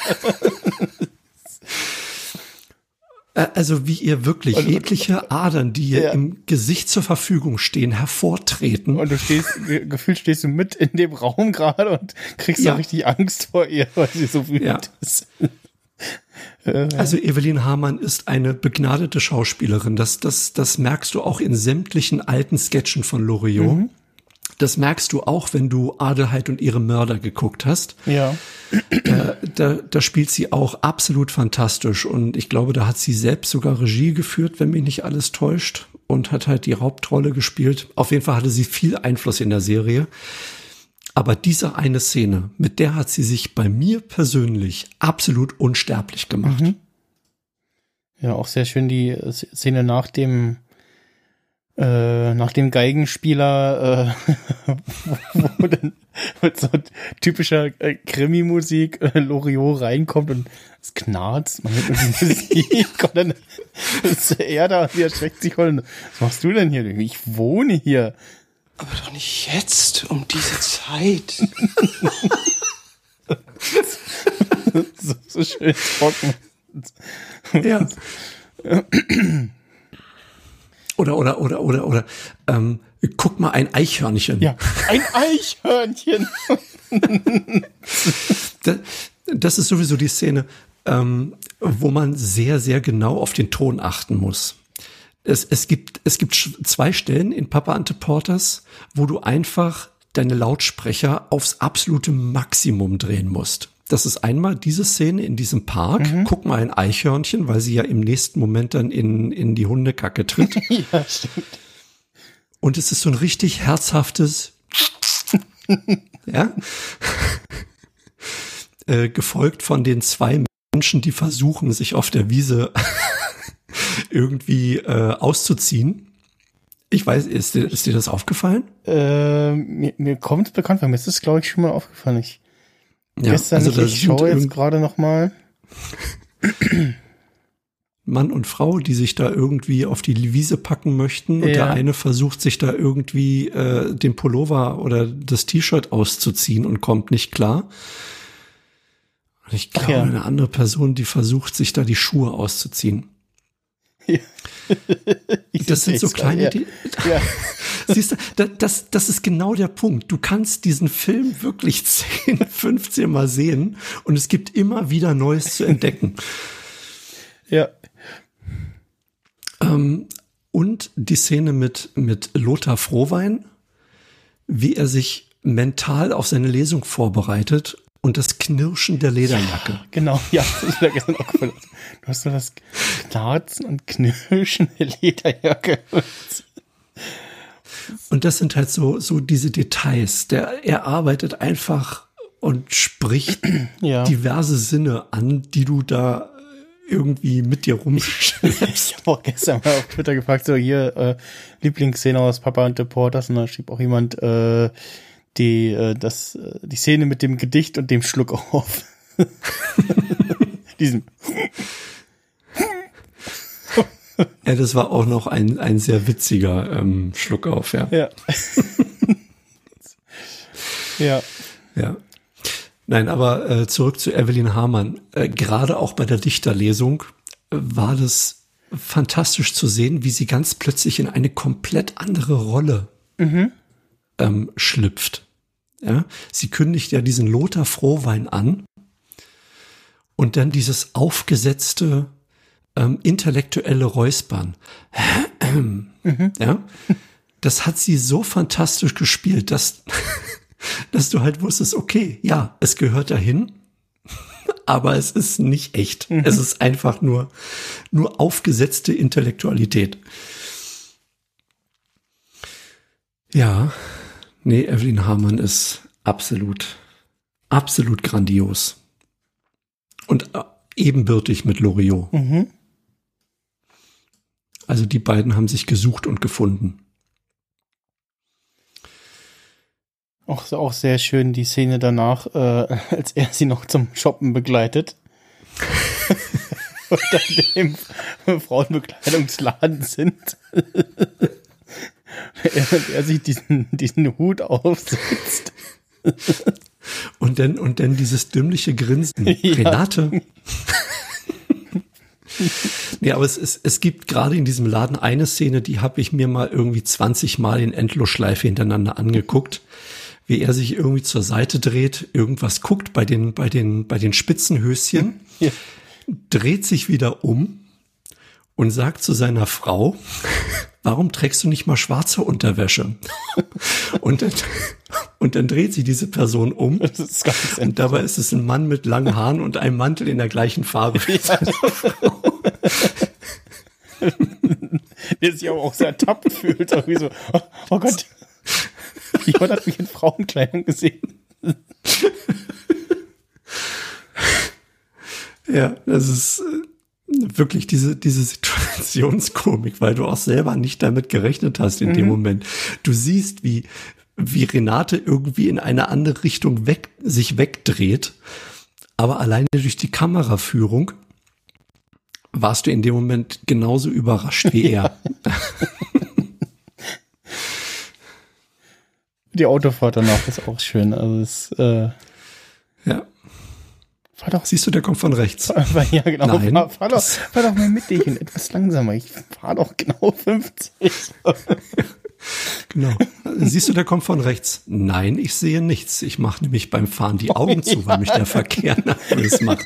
Also wie ihr wirklich und, jegliche Adern, die ihr ja. im Gesicht zur Verfügung stehen, hervortreten. Und du stehst, gefühlt stehst du mit in dem Raum gerade und kriegst ja. so richtig Angst vor ihr, weil sie so wütend ja. ist. Also Evelyn Hamann ist eine begnadete Schauspielerin. Das, das, das merkst du auch in sämtlichen alten Sketchen von Loriot. Mhm. Das merkst du auch, wenn du Adelheid und ihre Mörder geguckt hast. Ja. Da, da, da spielt sie auch absolut fantastisch. Und ich glaube, da hat sie selbst sogar Regie geführt, wenn mich nicht alles täuscht. Und hat halt die Hauptrolle gespielt. Auf jeden Fall hatte sie viel Einfluss in der Serie. Aber diese eine Szene, mit der hat sie sich bei mir persönlich absolut unsterblich gemacht. Mhm. Ja, auch sehr schön die Szene nach dem äh, nach dem Geigenspieler, äh, wo, wo dann mit so typischer äh, Krimi-Musik äh, Loriot reinkommt und es knarzt, man hört irgendwie Musik und dann ist er da und sie erschreckt sich voll. Was machst du denn hier? Ich wohne hier. Aber doch nicht jetzt, um diese Zeit. so, so schön trocken. Ja. Oder, oder, oder, oder, oder, ähm, guck mal, ein Eichhörnchen. Ja, ein Eichhörnchen. das, das ist sowieso die Szene, ähm, wo man sehr, sehr genau auf den Ton achten muss. Es, es gibt, es gibt zwei Stellen in Papa Ante Porters, wo du einfach deine Lautsprecher aufs absolute Maximum drehen musst. Das ist einmal diese Szene in diesem Park. Mhm. Guck mal, ein Eichhörnchen, weil sie ja im nächsten Moment dann in, in die Hundekacke tritt. Ja, stimmt. Und es ist so ein richtig herzhaftes, ja, äh, gefolgt von den zwei Menschen, die versuchen, sich auf der Wiese irgendwie äh, auszuziehen. Ich weiß, ist dir, ist dir das aufgefallen? Äh, mir, mir kommt es bekannt vor. Mir ist das, glaube ich, schon mal aufgefallen. Ich Ja, gestern also nicht, ich schaue jetzt gerade noch mal. Mann und Frau, die sich da irgendwie auf die Wiese packen möchten und Ja. der eine versucht sich da irgendwie äh, den Pullover oder das T-Shirt auszuziehen und kommt nicht klar. Und ich Ach glaube, ja. eine andere Person, die versucht sich da die Schuhe auszuziehen. Ja. Ich Das sind so seh's kleine, ja. die, Ja. siehst du, da- das, das ist genau der Punkt. Du kannst diesen Film wirklich zehn, fünfzehn Mal sehen und es gibt immer wieder Neues zu entdecken. Ja. Ähm, und die Szene mit, mit Lothar Frohwein, wie er sich mental auf seine Lesung vorbereitet und das Knirschen der Lederjacke. Genau, ja, das ist mir gestern auch gefallen. Du hast so das Knarzen und Knirschen der Lederjacke. Und das sind halt so, so diese Details. Der, er arbeitet einfach und spricht Ja. diverse Sinne an, die du da irgendwie mit dir rumschleppst. Ich habe auch gestern mal auf Twitter gefragt, so hier, äh, Lieblingsszene aus Papa und the Porters, und da schrieb auch jemand, äh, die, äh, das, äh, die Szene mit dem Gedicht und dem Schluck auf. Diesen. Ja, das war auch noch ein, ein sehr witziger ähm, Schluck auf, ja. Ja. Ja. Ja. Nein, aber äh, zurück zu Evelyn Hamann. Äh, gerade auch bei der Dichterlesung äh, war das fantastisch zu sehen, wie sie ganz plötzlich in eine komplett andere Rolle Mhm. ähm, schlüpft. Ja? Sie kündigt ja diesen Lothar Frohwein an und dann dieses aufgesetzte ähm, intellektuelle Räuspern. Mhm. Ja? Das hat sie so fantastisch gespielt, dass dass du halt wusstest, okay, ja, es gehört dahin, aber es ist nicht echt. Mhm. Es ist einfach nur, nur aufgesetzte Intellektualität. Ja, nee, Evelyn Hamann ist absolut, absolut grandios. Und äh, ebenbürtig mit Loriot. Mhm. Also die beiden haben sich gesucht und gefunden. Auch, auch sehr schön die Szene danach, äh, als er sie noch zum Shoppen begleitet. Und dann im Frauenbekleidungsladen sind. Während er sich diesen, diesen Hut aufsetzt. Und dann, und dann dieses dümmliche Grinsen. Ja. Renate. Nee, aber es, es, es gibt gerade in diesem Laden eine Szene, die habe ich mir mal irgendwie zwanzig Mal in Endlosschleife hintereinander angeguckt, wie er sich irgendwie zur Seite dreht, irgendwas guckt bei den, bei den, bei den Spitzenhöschen, Ja. dreht sich wieder um und sagt zu seiner Frau, warum trägst du nicht mal schwarze Unterwäsche? Und dann, und dann dreht sich diese Person um. Das ist ganz Und dabei ist es ein Mann mit langen Haaren und einem Mantel in der gleichen Farbe. Ja. Der sich aber auch sehr ertappt fühlt. Irgendwie so, oh, oh Gott, jemand hat mich in Frauenkleidung gesehen. Ja, das ist äh, wirklich diese, diese Situation. Situationskomik, weil du auch selber nicht damit gerechnet hast in mhm. dem Moment. Du siehst, wie, wie Renate irgendwie in eine andere Richtung weg, sich wegdreht. Aber alleine durch die Kameraführung warst du in dem Moment genauso überrascht wie er. Die Autofahrt danach ist auch schön. Also es, äh, ja. Fahr doch. Siehst du, der kommt von rechts. Fahr, ja, genau. Nein, fahr, fahr, doch, fahr doch mal mit dich und etwas langsamer. Ich fahr doch genau fünfzig. Genau. Siehst du, der kommt von rechts. Nein, ich sehe nichts. Ich mache nämlich beim Fahren die Augen zu, weil mich der Verkehr alles macht.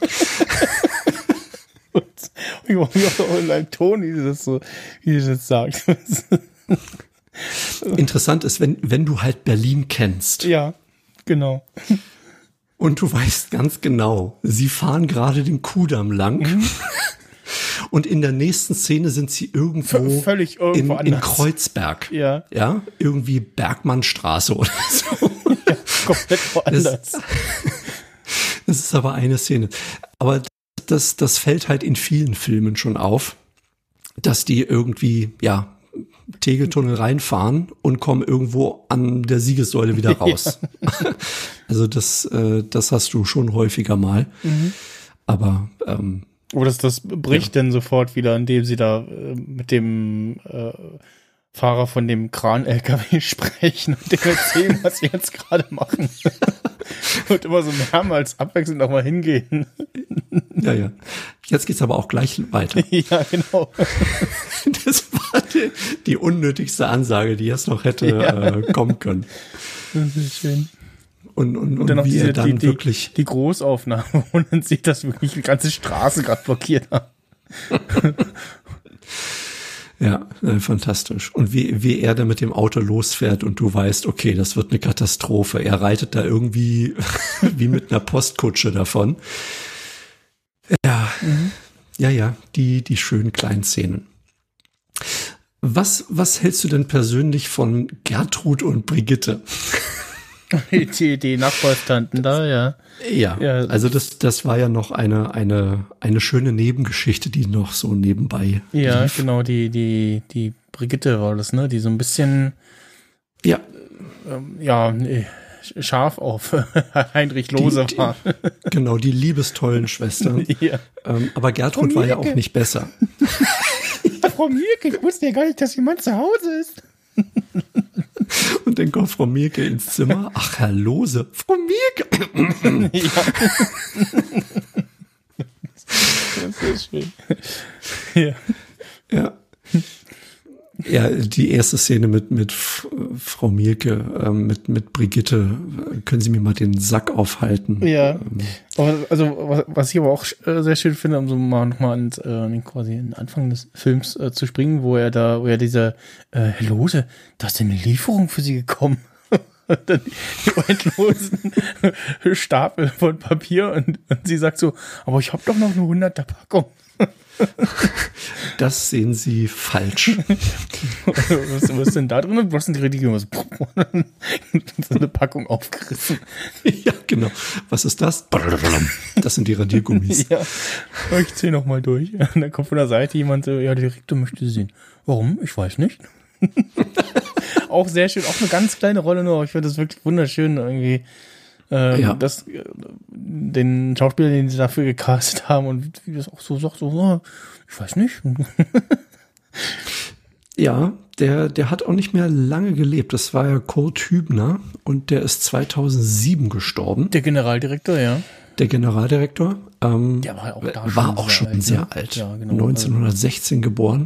Und ich mag auch in deinem Ton, wie du das so, wie du das sagst. Interessant ist, wenn, wenn du halt Berlin kennst. Ja, genau. Und du weißt ganz genau, sie fahren gerade den Kudamm lang. Mhm. Und in der nächsten Szene sind sie irgendwo v- völlig irgendwo in, in Kreuzberg. Ja. Ja, irgendwie Bergmannstraße oder so. Ja, komplett woanders. Das, das ist aber eine Szene. Aber das, das fällt halt in vielen Filmen schon auf, dass die irgendwie, ja, Tegeltunnel reinfahren und kommen irgendwo an der Siegessäule wieder raus. Ja. Also das, äh, das hast du schon häufiger mal. Mhm. Aber ähm, oh, das, das bricht ja. dann sofort wieder, indem sie da äh, mit dem äh, Fahrer von dem Kran-L K W sprechen und dem erzählen, was sie jetzt gerade machen. Und immer so mehrmals abwechselnd auch mal hingehen. Ja, ja. Jetzt geht's aber auch gleich weiter. Ja, genau. Das war die, die unnötigste Ansage, die jetzt noch hätte ja. äh, kommen können. Das ist schön. Und, und, und dann und noch wie diese, er dann die, wirklich die, die Großaufnahme, wo man sieht, dass wirklich die ganze Straße gerade blockiert hat. Ja, äh, fantastisch. Und wie, wie er da mit dem Auto losfährt und du weißt, okay, das wird eine Katastrophe. Er reitet da irgendwie wie mit einer Postkutsche davon. Ja, mhm. ja, ja, die, die schönen kleinen Szenen. Was, was hältst du denn persönlich von Gertrud und Brigitte? Die, die Nachbarstanten da, ja. Ja, ja, also das, das war ja noch eine, eine, eine schöne Nebengeschichte, die noch so nebenbei Ja, lief. genau, die, die, die Brigitte war das, ne? Die so ein bisschen, ja, ähm, ja, nee, scharf auf Heinrich Lohse die, war. Die, genau, die liebestollen Schwestern. Ja. Ähm, aber Gertrud war ja auch nicht besser. Frau Mielke, ich wusste ja gar nicht, dass jemand zu Hause ist. Und dann kommt Frau Mielke ins Zimmer. Ach, Herr Lohse. Frau Mielke. Ja. Das ist schön. Ja. Ja. Ja, die erste Szene mit, mit Frau Mielke, ähm, mit, mit Brigitte. Können Sie mir mal den Sack aufhalten? Ja. Ähm, aber also, was ich aber auch sehr schön finde, um so mal nochmal ans, äh, quasi den Anfang des Films äh, zu springen, wo er da, wo er dieser, äh, Herr Lohse, da ist eine Lieferung für Sie gekommen. Und dann die endlosen Stapel von Papier und, und sie sagt so, aber ich habe doch noch eine hunderter Packung. Das sehen Sie falsch. was, was ist denn da drin? Was sind die richtigen? So eine Packung aufgerissen. Ja, genau. Was ist das? Das sind die Radiergummis. Ja, ich zähle nochmal durch. Und dann kommt von der Seite jemand so, ja, der Direktor möchte Sie sehen. Warum? Ich weiß nicht. Auch sehr schön, auch eine ganz kleine Rolle nur. Ich finde das wirklich wunderschön irgendwie. Ähm, ja. Das, den Schauspieler, den sie dafür gecastet haben und wie das auch so sagt, so, oh, ich weiß nicht. Ja, der, der hat auch nicht mehr lange gelebt. Das war ja Kurt Hübner und der ist zweitausendsieben gestorben. Der Generaldirektor, ja. Der Generaldirektor. Ähm, der war auch, da war schon auch sehr schon alt, sehr ne? alt. Ja, genau. neunzehnhundertsechzehn geboren.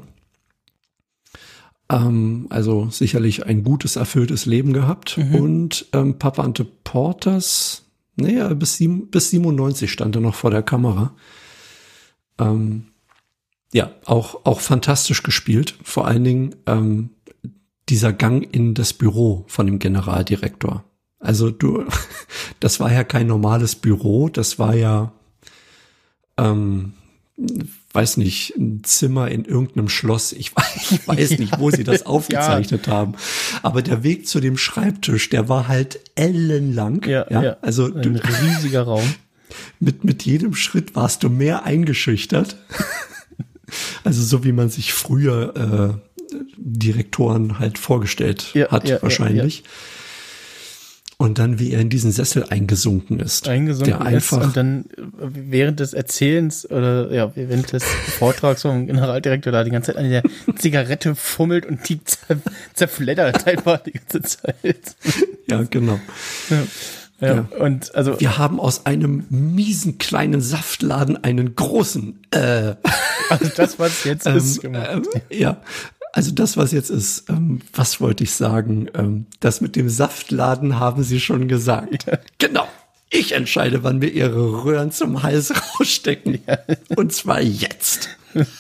Ähm, also sicherlich ein gutes, erfülltes Leben gehabt. Mhm. Und ähm, Papa Ante Portas, naja, bis, sieben, bis siebenundneunzig stand er noch vor der Kamera. Ähm, ja, auch, auch fantastisch gespielt. Vor allen Dingen ähm, dieser Gang in das Büro von dem Generaldirektor. Also du, das war ja kein normales Büro, das war ja, ähm, weiß nicht, ein Zimmer in irgendeinem Schloss. Ich weiß, ich weiß ja, nicht, wo sie das aufgezeichnet ja. haben. Aber der Weg zu dem Schreibtisch, der war halt ellenlang. Ja, ja? ja. Also ein du, riesiger Raum. Mit, mit jedem Schritt warst du mehr eingeschüchtert. Also so wie man sich früher äh, Direktoren halt vorgestellt Ja, hat, ja, wahrscheinlich. Ja, ja. Und dann, wie er in diesen Sessel eingesunken ist. Eingesunken der einfach ist und dann während des Erzählens oder ja, während des Vortrags vom Generaldirektor da die ganze Zeit an der Zigarette fummelt und die zer zerfleddert einfach die ganze Zeit. Ja, genau. Ja. Ja, Ja. und also Wir haben aus einem miesen kleinen Saftladen einen großen, äh, also das, was jetzt ist, ähm, gemacht. ähm, ja, also das, was jetzt ist, ähm, was wollte ich sagen? Ähm, das mit dem Saftladen haben Sie schon gesagt. Ja. Genau. Ich entscheide, wann wir Ihre Röhren zum Hals rausstecken. Ja. Und zwar jetzt.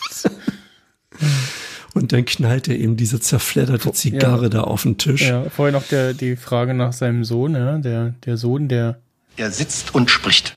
Und dann knallt er eben diese zerfledderte Zigarre Ja. da auf den Tisch. Ja, vorher noch der, die Frage nach seinem Sohn, ja, der, der Sohn, der Er sitzt und spricht.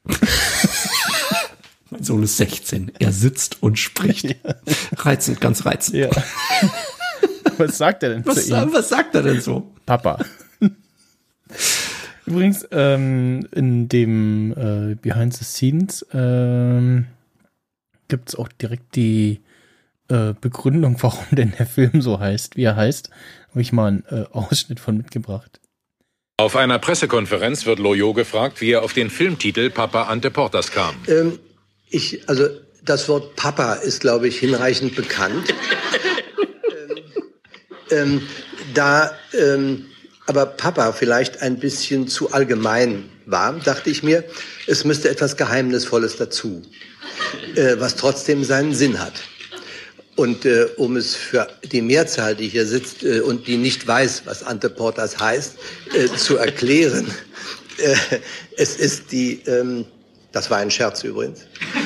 Mein Sohn ist sechzehn. Er sitzt und spricht. Ja. Reizend, ganz reizend. ja. Was sagt er denn Was, zu ihm? was sagt er denn so? Papa. Übrigens, ähm, in dem äh, Behind the Scenes ähm, gibt es auch direkt die äh, Begründung, warum denn der Film so heißt, wie er heißt. Habe ich mal einen äh, Ausschnitt von mitgebracht. Auf einer Pressekonferenz wird Loyot gefragt, wie er auf den Filmtitel Papa Ante Portas kam. Ähm, ich, also das Wort Papa ist, glaube ich, hinreichend bekannt. ähm, ähm, da ähm, aber Papa vielleicht ein bisschen zu allgemein war, dachte ich mir, es müsste etwas Geheimnisvolles dazu, äh, was trotzdem seinen Sinn hat. Und äh, um es für die Mehrzahl, die hier sitzt äh, und die nicht weiß, was Ante Portas heißt, äh, zu erklären, äh, es ist die, ähm, das war ein Scherz übrigens,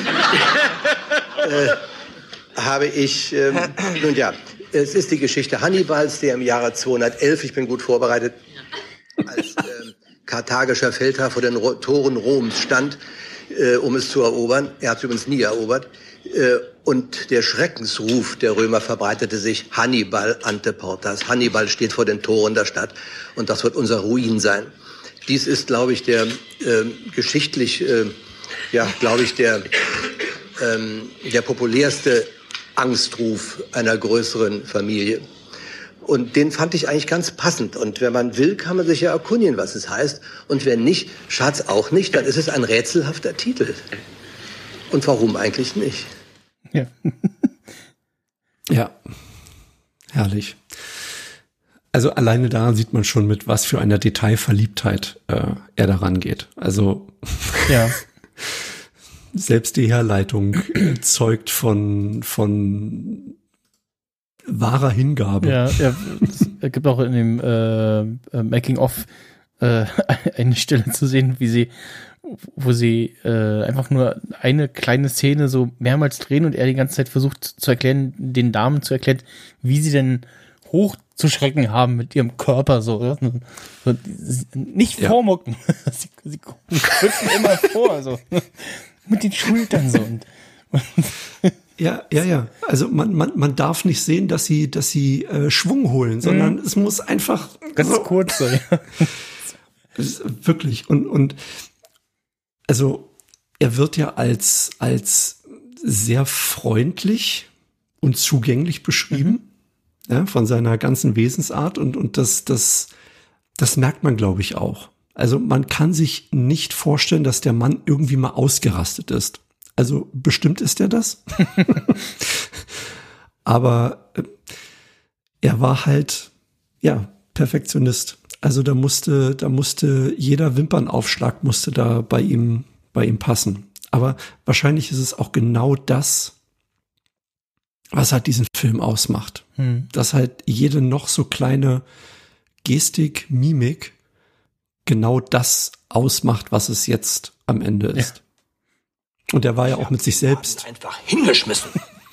äh, habe ich, ähm, nun ja, es ist die Geschichte Hannibals, der im Jahre zweihundertelf, ich bin gut vorbereitet, als ähm, karthagischer Feldherr vor den Ro- Toren Roms stand, äh, um es zu erobern. Er hat es übrigens nie erobert. Äh, und der Schreckensruf der Römer verbreitete sich: Hannibal Ante Portas. Hannibal steht vor den Toren der Stadt und das wird unser Ruin sein. Dies ist, glaube ich, der äh, geschichtlich, äh, ja, glaube ich, der, ähm, der populärste Angstruf einer größeren Familie. Und den fand ich eigentlich ganz passend. Und wenn man will, kann man sich ja erkundigen, was es heißt. Und wenn nicht, Schatz auch nicht, dann ist es ein rätselhafter Titel. Und warum eigentlich nicht? Ja. Ja, herrlich. Also alleine da sieht man schon, mit was für einer Detailverliebtheit äh, er daran geht. Also Ja. selbst die Herleitung äh, zeugt von, von wahrer Hingabe. Ja, ja, es gibt auch in dem äh, äh, Making-of äh, eine Stelle zu sehen, wie sie, wo sie äh, einfach nur eine kleine Szene so mehrmals drehen und er die ganze Zeit versucht zu erklären, den Damen zu erklären, wie sie denn hochzuschrecken haben mit ihrem Körper, so, ja? So, nicht Ja. vormucken. sie, sie drücken immer vor, so. Mit den Schultern so. Und, Ja, ja, ja. Also man, man, man darf nicht sehen, dass sie, dass sie äh, Schwung holen, sondern es muss einfach ganz so, kurz so, ja. es ist wirklich und und also er wird ja als als sehr freundlich und zugänglich beschrieben, mhm. ja, von seiner ganzen Wesensart und und das das das merkt man, glaube ich, auch. Also man kann sich nicht vorstellen, dass der Mann irgendwie mal ausgerastet ist. Also bestimmt ist er das. Aber äh, er war halt, ja, Perfektionist. Also da musste, da musste jeder Wimpernaufschlag musste da bei ihm, bei ihm passen. Aber wahrscheinlich ist es auch genau das, was halt diesen Film ausmacht. Hm. Dass halt jede noch so kleine Gestik, Mimik genau das ausmacht, was es jetzt am Ende ist. Ja. Und er war ja auch mit sich selbst. Einfach hingeschmissen.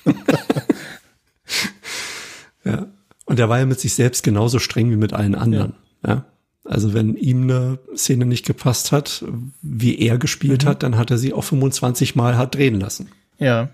Ja. Und er war ja mit sich selbst genauso streng wie mit allen anderen. Ja. Ja. Also wenn ihm eine Szene nicht gepasst hat, wie er gespielt mhm. hat, dann hat er sie auch fünfundzwanzig Mal hat drehen lassen. Ja.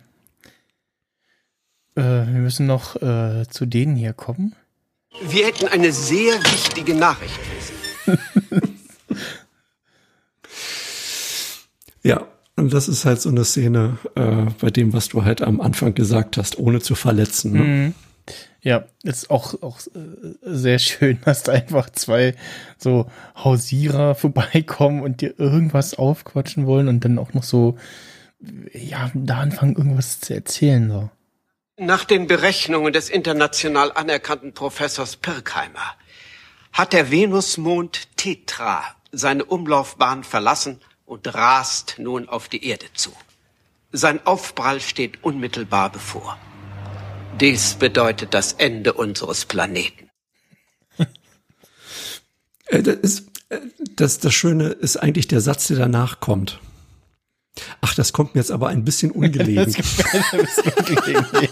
Äh, wir müssen noch äh, zu denen hier kommen. Wir hätten eine sehr wichtige Nachricht für Sie. Ja. Und das ist halt so eine Szene äh, bei dem, was du halt am Anfang gesagt hast, ohne zu verletzen. Ne? Mhm. Ja, ist auch, auch äh, sehr schön, dass da einfach zwei so Hausierer vorbeikommen und dir irgendwas aufquatschen wollen und dann auch noch so, ja, da anfangen irgendwas zu erzählen. So. Nach den Berechnungen des international anerkannten Professors Pirkheimer hat der Venusmond Tetra seine Umlaufbahn verlassen und rast nun auf die Erde zu. Sein Aufprall steht unmittelbar bevor. Dies bedeutet das Ende unseres Planeten. Das, ist, das, das Schöne ist eigentlich der Satz, der danach kommt. Ach, das kommt mir jetzt aber ein bisschen ungelegen. Das kommt mir ein bisschen ungelegen,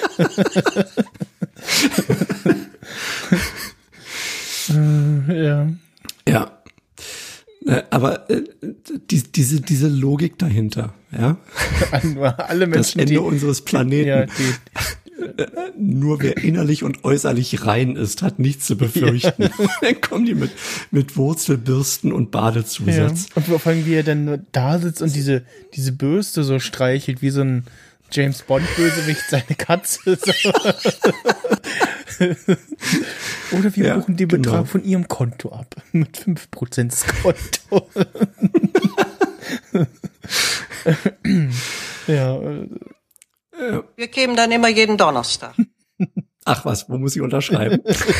ja. Ja. Aber äh, die, diese, diese Logik dahinter, ja. Alle Menschen, das Ende die, unseres Planeten. Ja, die, nur wer innerlich und äußerlich rein ist, hat nichts zu befürchten. Ja. Dann kommen die mit, mit Wurzelbürsten und Badezusatz. Ja. Und vor allem, wie er dann nur da sitzt und diese, diese Bürste so streichelt, wie so ein James Bond-Bösewicht seine Katze. So. Oder wir ja, buchen den Betrag genau. von ihrem Konto ab. Mit fünf Prozent des Konto. ja. Wir kämen dann immer jeden Donnerstag. Ach was, wo muss ich unterschreiben?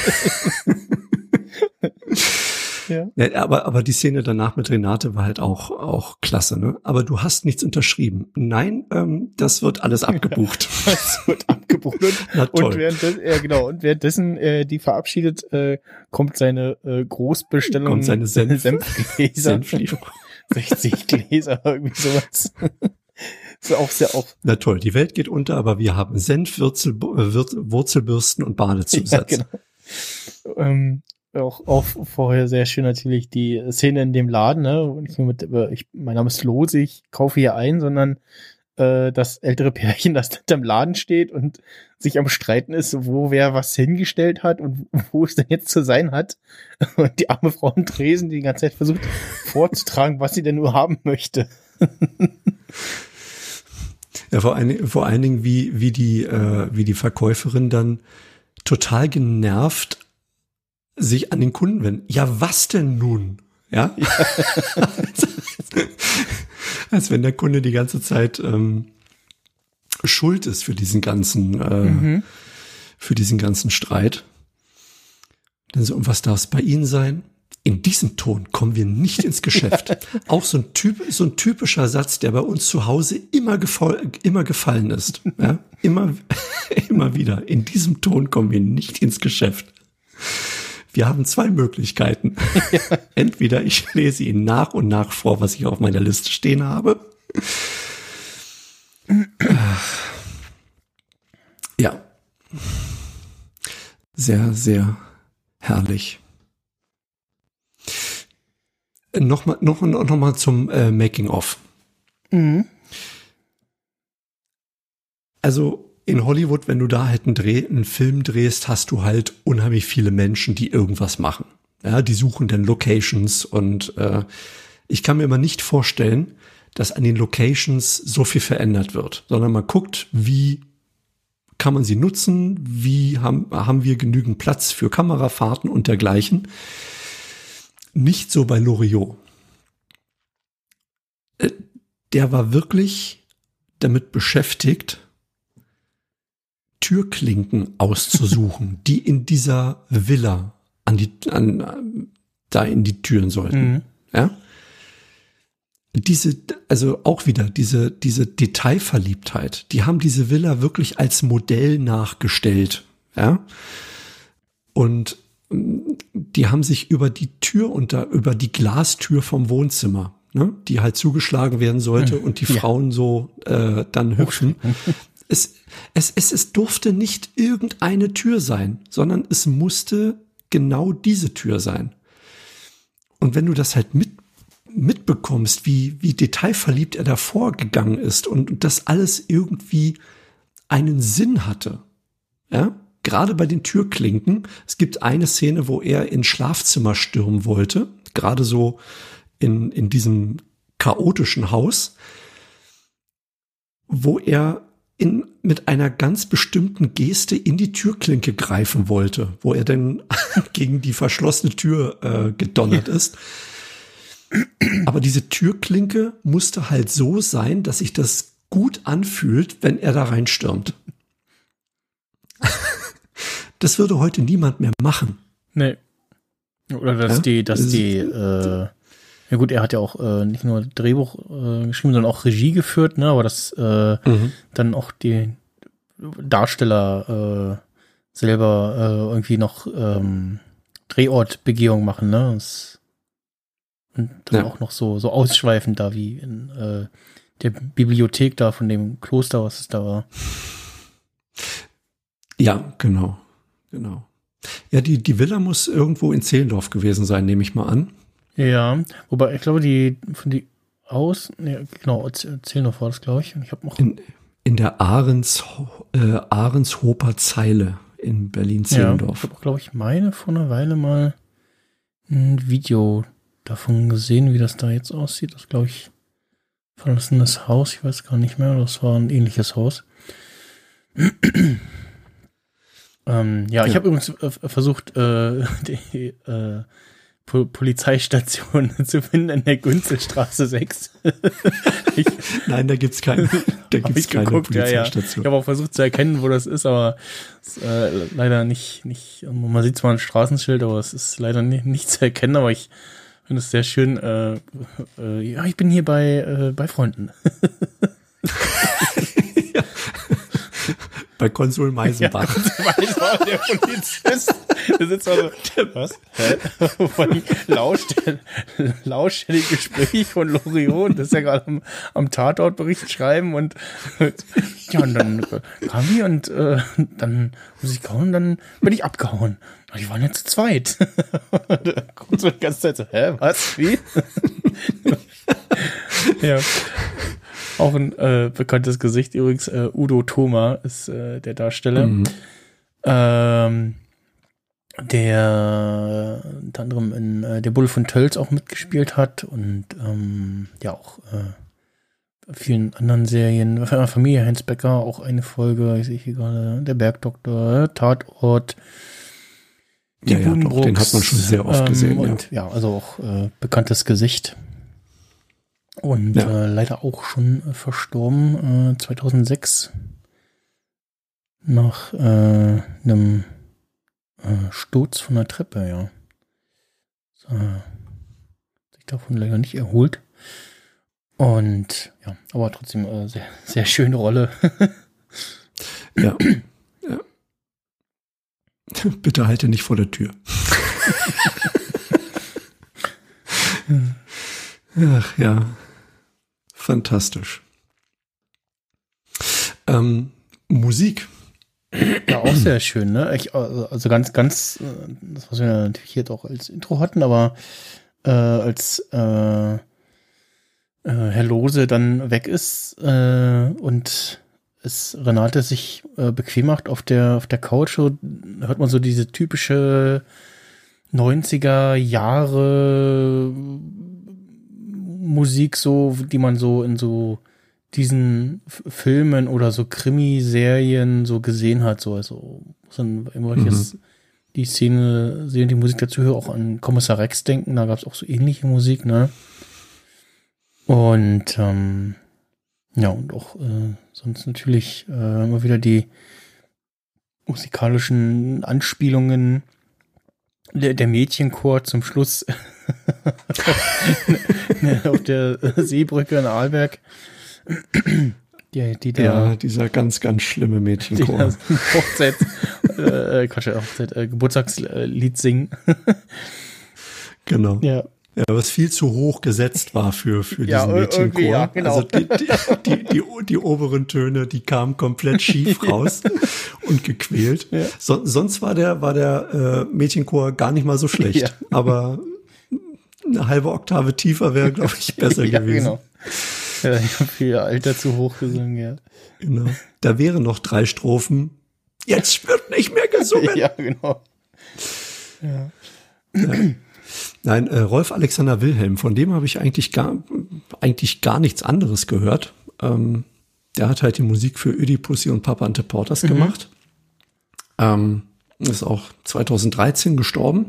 ja. Ja, aber, aber die Szene danach mit Renate war halt auch, auch klasse, ne? Aber du hast nichts unterschrieben. Nein, ähm, das wird alles abgebucht. Ja, das wird abgebucht. Und, Na, toll. Und währenddessen, ja, genau, und währenddessen äh, die verabschiedet, äh, kommt seine äh, Großbestellung. Kommt seine Senf Senfgläser. Senflieferung. sechzig Gläser, irgendwie sowas. Ist auch sehr auch. Na toll, die Welt geht unter, aber wir haben Senf, Würzel, Wurzelbürsten und Badezusatz. Ja, genau. Ähm, auch, auch vorher sehr schön natürlich die Szene in dem Laden, ne? Und ich, mit, ich, mein Name ist Lose, ich kaufe hier ein, sondern äh, das ältere Pärchen, das hinterm Laden steht und sich am Streiten ist, wo wer was hingestellt hat und wo es denn jetzt zu sein hat. Und die arme Frau im Tresen, die die ganze Zeit versucht vorzutragen, was sie denn nur haben möchte. Ja, vor allen, vor allen Dingen, wie, wie die, äh, wie die Verkäuferin dann total genervt sich an den Kunden wendet. Ja, was denn nun? Ja? ja. Als wenn der Kunde die ganze Zeit ähm, schuld ist für diesen ganzen, äh, mhm. für diesen ganzen Streit. Dann so, und was darf es bei Ihnen sein? In diesem Ton kommen wir nicht ins Geschäft. Auch so ein, typ, so ein typischer Satz, der bei uns zu Hause immer, gefall, immer gefallen ist. Ja? Immer, immer wieder. In diesem Ton kommen wir nicht ins Geschäft. Wir haben zwei Möglichkeiten. Ja. Entweder ich lese Ihnen nach und nach vor, was ich auf meiner Liste stehen habe. Ja. Sehr, sehr herrlich. Nochmal noch, noch mal zum äh, Making-of. Mhm. Also in Hollywood, wenn du da halt einen, Dreh, einen Film drehst, hast du halt unheimlich viele Menschen, die irgendwas machen. Ja, die suchen dann Locations und äh, ich kann mir immer nicht vorstellen, dass an den Locations so viel verändert wird, sondern man guckt, wie kann man sie nutzen, wie haben, haben wir genügend Platz für Kamerafahrten und dergleichen. Nicht so bei Loriot. Der war wirklich damit beschäftigt, Türklinken auszusuchen, die in dieser Villa an die, an, da in die Türen sollten. Mhm. Ja? Diese, also auch wieder diese, diese Detailverliebtheit, die haben diese Villa wirklich als Modell nachgestellt. Ja? Und die haben sich über die Tür unter, über die Glastür vom Wohnzimmer, ne, die halt zugeschlagen werden sollte und die ja. Frauen so äh, dann hüpfen. es, es, es, es durfte nicht irgendeine Tür sein, sondern es musste genau diese Tür sein. Und wenn du das halt mit, mitbekommst, wie, wie detailverliebt er davor gegangen ist und, und das alles irgendwie einen Sinn hatte, ja, gerade bei den Türklinken, es gibt eine Szene, wo er ins Schlafzimmer stürmen wollte, gerade so in, in diesem chaotischen Haus. wo er in, mit einer ganz bestimmten Geste in die Türklinke greifen wollte, wo er dann gegen die verschlossene Tür äh, gedonnert ist. Aber diese Türklinke musste halt so sein, dass sich das gut anfühlt, wenn er da reinstürmt. Das würde heute niemand mehr machen. Nee. Oder dass ja? die, dass das die, äh, ja gut, er hat ja auch äh, nicht nur Drehbuch äh, geschrieben, sondern auch Regie geführt, ne? Aber dass äh, mhm. dann auch die Darsteller äh, selber äh, irgendwie noch ähm, Drehortbegehung machen, ne? Das, und dann ja. auch noch so so ausschweifend da wie in äh, der Bibliothek da von dem Kloster, was es da war. Ja, genau, genau. Ja, die, die Villa muss irgendwo in Zehlendorf gewesen sein, nehme ich mal an. Ja, wobei ich glaube, die von die aus, ja, genau, Zehlendorf war das, glaube ich. Und ich habe noch in, in der Ahrens, äh, Ahrenshoper Zeile in Berlin-Zehlendorf. Ja, ich habe, glaube ich, meine vor einer Weile mal ein Video davon gesehen, wie das da jetzt aussieht. Das, glaube ich, verlassenes Haus, ich weiß gar nicht mehr, das war ein ähnliches Haus. ähm, ja, ja, ich habe übrigens äh, versucht, äh, die äh, Po- Polizeistation zu finden in der Günzelstraße sechs. ich, Nein, da gibt's keine, da gibt's keine geguckt, Polizeistation. Ja, ja. Ich habe auch versucht zu erkennen, wo das ist, aber es ist äh, leider nicht, nicht, man sieht zwar ein Straßenschild, aber es ist leider nicht, nicht zu erkennen, aber ich finde es sehr schön, äh, äh, ja, ich bin hier bei, äh, bei Freunden. ja. Bei Konsul Meisenbach. Ja, Meisenbach, der Polizist. Der sitzt also, was? Hä? Von Lausstelle, Lausstelle Gespräch von Loriot, das ist ja gerade am, am Tatortbericht schreiben und ja, und dann kam die und äh, dann muss ich kauen, dann bin ich abgehauen. Die waren ja zu zweit. Da kommt so die ganze Zeit so, hä, was, wie? Ja. Auch ein äh, bekanntes Gesicht übrigens, äh, Udo Thoma ist äh, der Darsteller, mhm. ähm, der unter anderem in äh, Der Bulle von Tölz auch mitgespielt hat und ähm, ja auch äh, vielen anderen Serien, Familie Heinz Becker, auch eine Folge, ich sehe hier gerade, Der Bergdoktor, Tatort, die ja, ja, doch, den hat man schon sehr oft gesehen. Ähm, und ja, ja also auch äh, bekanntes Gesicht. Und ja. äh, leider auch schon äh, verstorben, äh, zweitausendsechs, nach äh, einem äh, Sturz von der Treppe, ja. So, sich davon leider nicht erholt. Und ja, aber trotzdem äh, sehr, sehr schöne Rolle. Ja. Ja. Bitte halte nicht vor der Tür. Ach ja. Fantastisch. Ähm, Musik. Ja, auch sehr schön, ne? Ich, also ganz, ganz, das was wir natürlich jetzt auch als Intro hatten, aber äh, als äh, äh, Herr Lose dann weg ist äh, und es Renate sich äh, bequem macht auf der auf der Couch, so, hört man so diese typische neunziger Jahre Musik, so, die man so in so diesen F- Filmen oder so Krimiserien so gesehen hat, so, also, dann immer mhm. jetzt die Szene sehen, die Musik dazu höre, auch an Kommissar Rex denken, da gab es auch so ähnliche Musik, ne? Und, ähm, ja, und auch, äh, sonst natürlich, äh, immer wieder die musikalischen Anspielungen, der, der Mädchenchor zum Schluss auf der Seebrücke in Arlberg. Die, die da, ja, dieser ganz, ganz schlimme Mädchenchor. Die Hochzeit, äh, Quatsch, Hochzeit, äh, Geburtstagslied singen. Genau. Ja. Ja, was viel zu hoch gesetzt war für, für diesen ja, Mädchenchor. Ja, genau. Also die, die, die, die, die oberen Töne, die kamen komplett schief raus und gequält. Ja. So, sonst war der, war der äh, Mädchenchor gar nicht mal so schlecht. Ja. Aber eine halbe Oktave tiefer wäre, glaube ich, besser ja, gewesen. Genau. Ja, ich habe viel Alter zu hoch gesungen, ja. Genau. Da wären noch drei Strophen. Jetzt wird nicht mehr gesungen. Ja, genau. Ja. Ja. Nein, äh, Rolf Alexander Wilhelm, von dem habe ich eigentlich gar, eigentlich gar nichts anderes gehört. Ähm, der hat halt die Musik für Ödipussy und Papa Anteportas mhm. gemacht. Ähm, ist auch zweitausenddreizehn gestorben.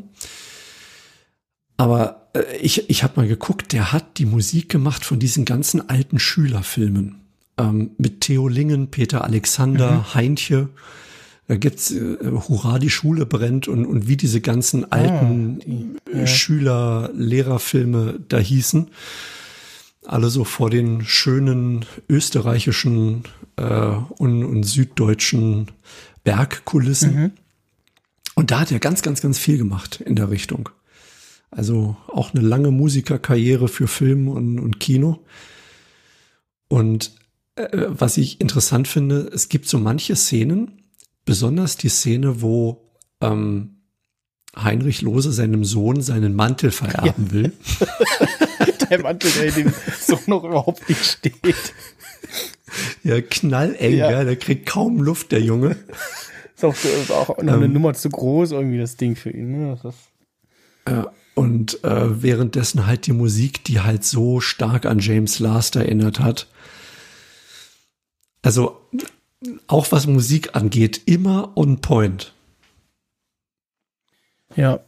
Aber äh, ich, ich habe mal geguckt, der hat die Musik gemacht von diesen ganzen alten Schülerfilmen. Ähm, mit Theo Lingen, Peter Alexander, mhm. Heintje. Da gibt's äh, Hurra, die Schule brennt und, und wie diese ganzen alten ah, die, ja. Schüler-Lehrerfilme da hießen. Alle so vor den schönen österreichischen äh, und, und süddeutschen Bergkulissen. Mhm. Und da hat er ganz, ganz, ganz viel gemacht in der Richtung. Also auch eine lange Musikerkarriere für Film und, und Kino. Und äh, was ich interessant finde, es gibt so manche Szenen, besonders die Szene, wo ähm, Heinrich Lohse seinem Sohn seinen Mantel vererben ja. will. Der Mantel, der dem Sohn noch überhaupt nicht steht. Ja, knalleng, ja. ja, der kriegt kaum Luft, der Junge. Ist auch, ist auch noch eine ähm, Nummer zu groß, irgendwie das Ding für ihn. Ne? Das ist ja, und äh, währenddessen halt die Musik, die halt so stark an James Last erinnert hat. Also auch was Musik angeht, immer on point. Ja.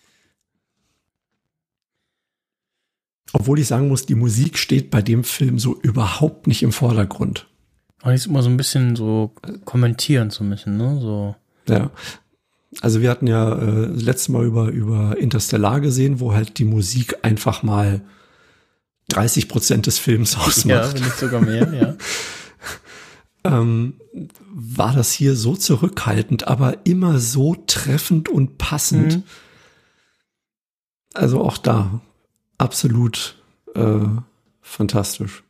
Obwohl ich sagen muss, die Musik steht bei dem Film so überhaupt nicht im Vordergrund. Aber die ist immer so ein bisschen so kommentieren so ein bisschen, ne? So. Ja. Also wir hatten ja äh, letztes Mal über, über Interstellar gesehen, wo halt die Musik einfach mal dreißig Prozent des Films ausmacht. Ja, wenn nicht sogar mehr, ja. ähm, war das hier so zurückhaltend, aber immer so treffend und passend. Mhm. Also auch da absolut äh, fantastisch.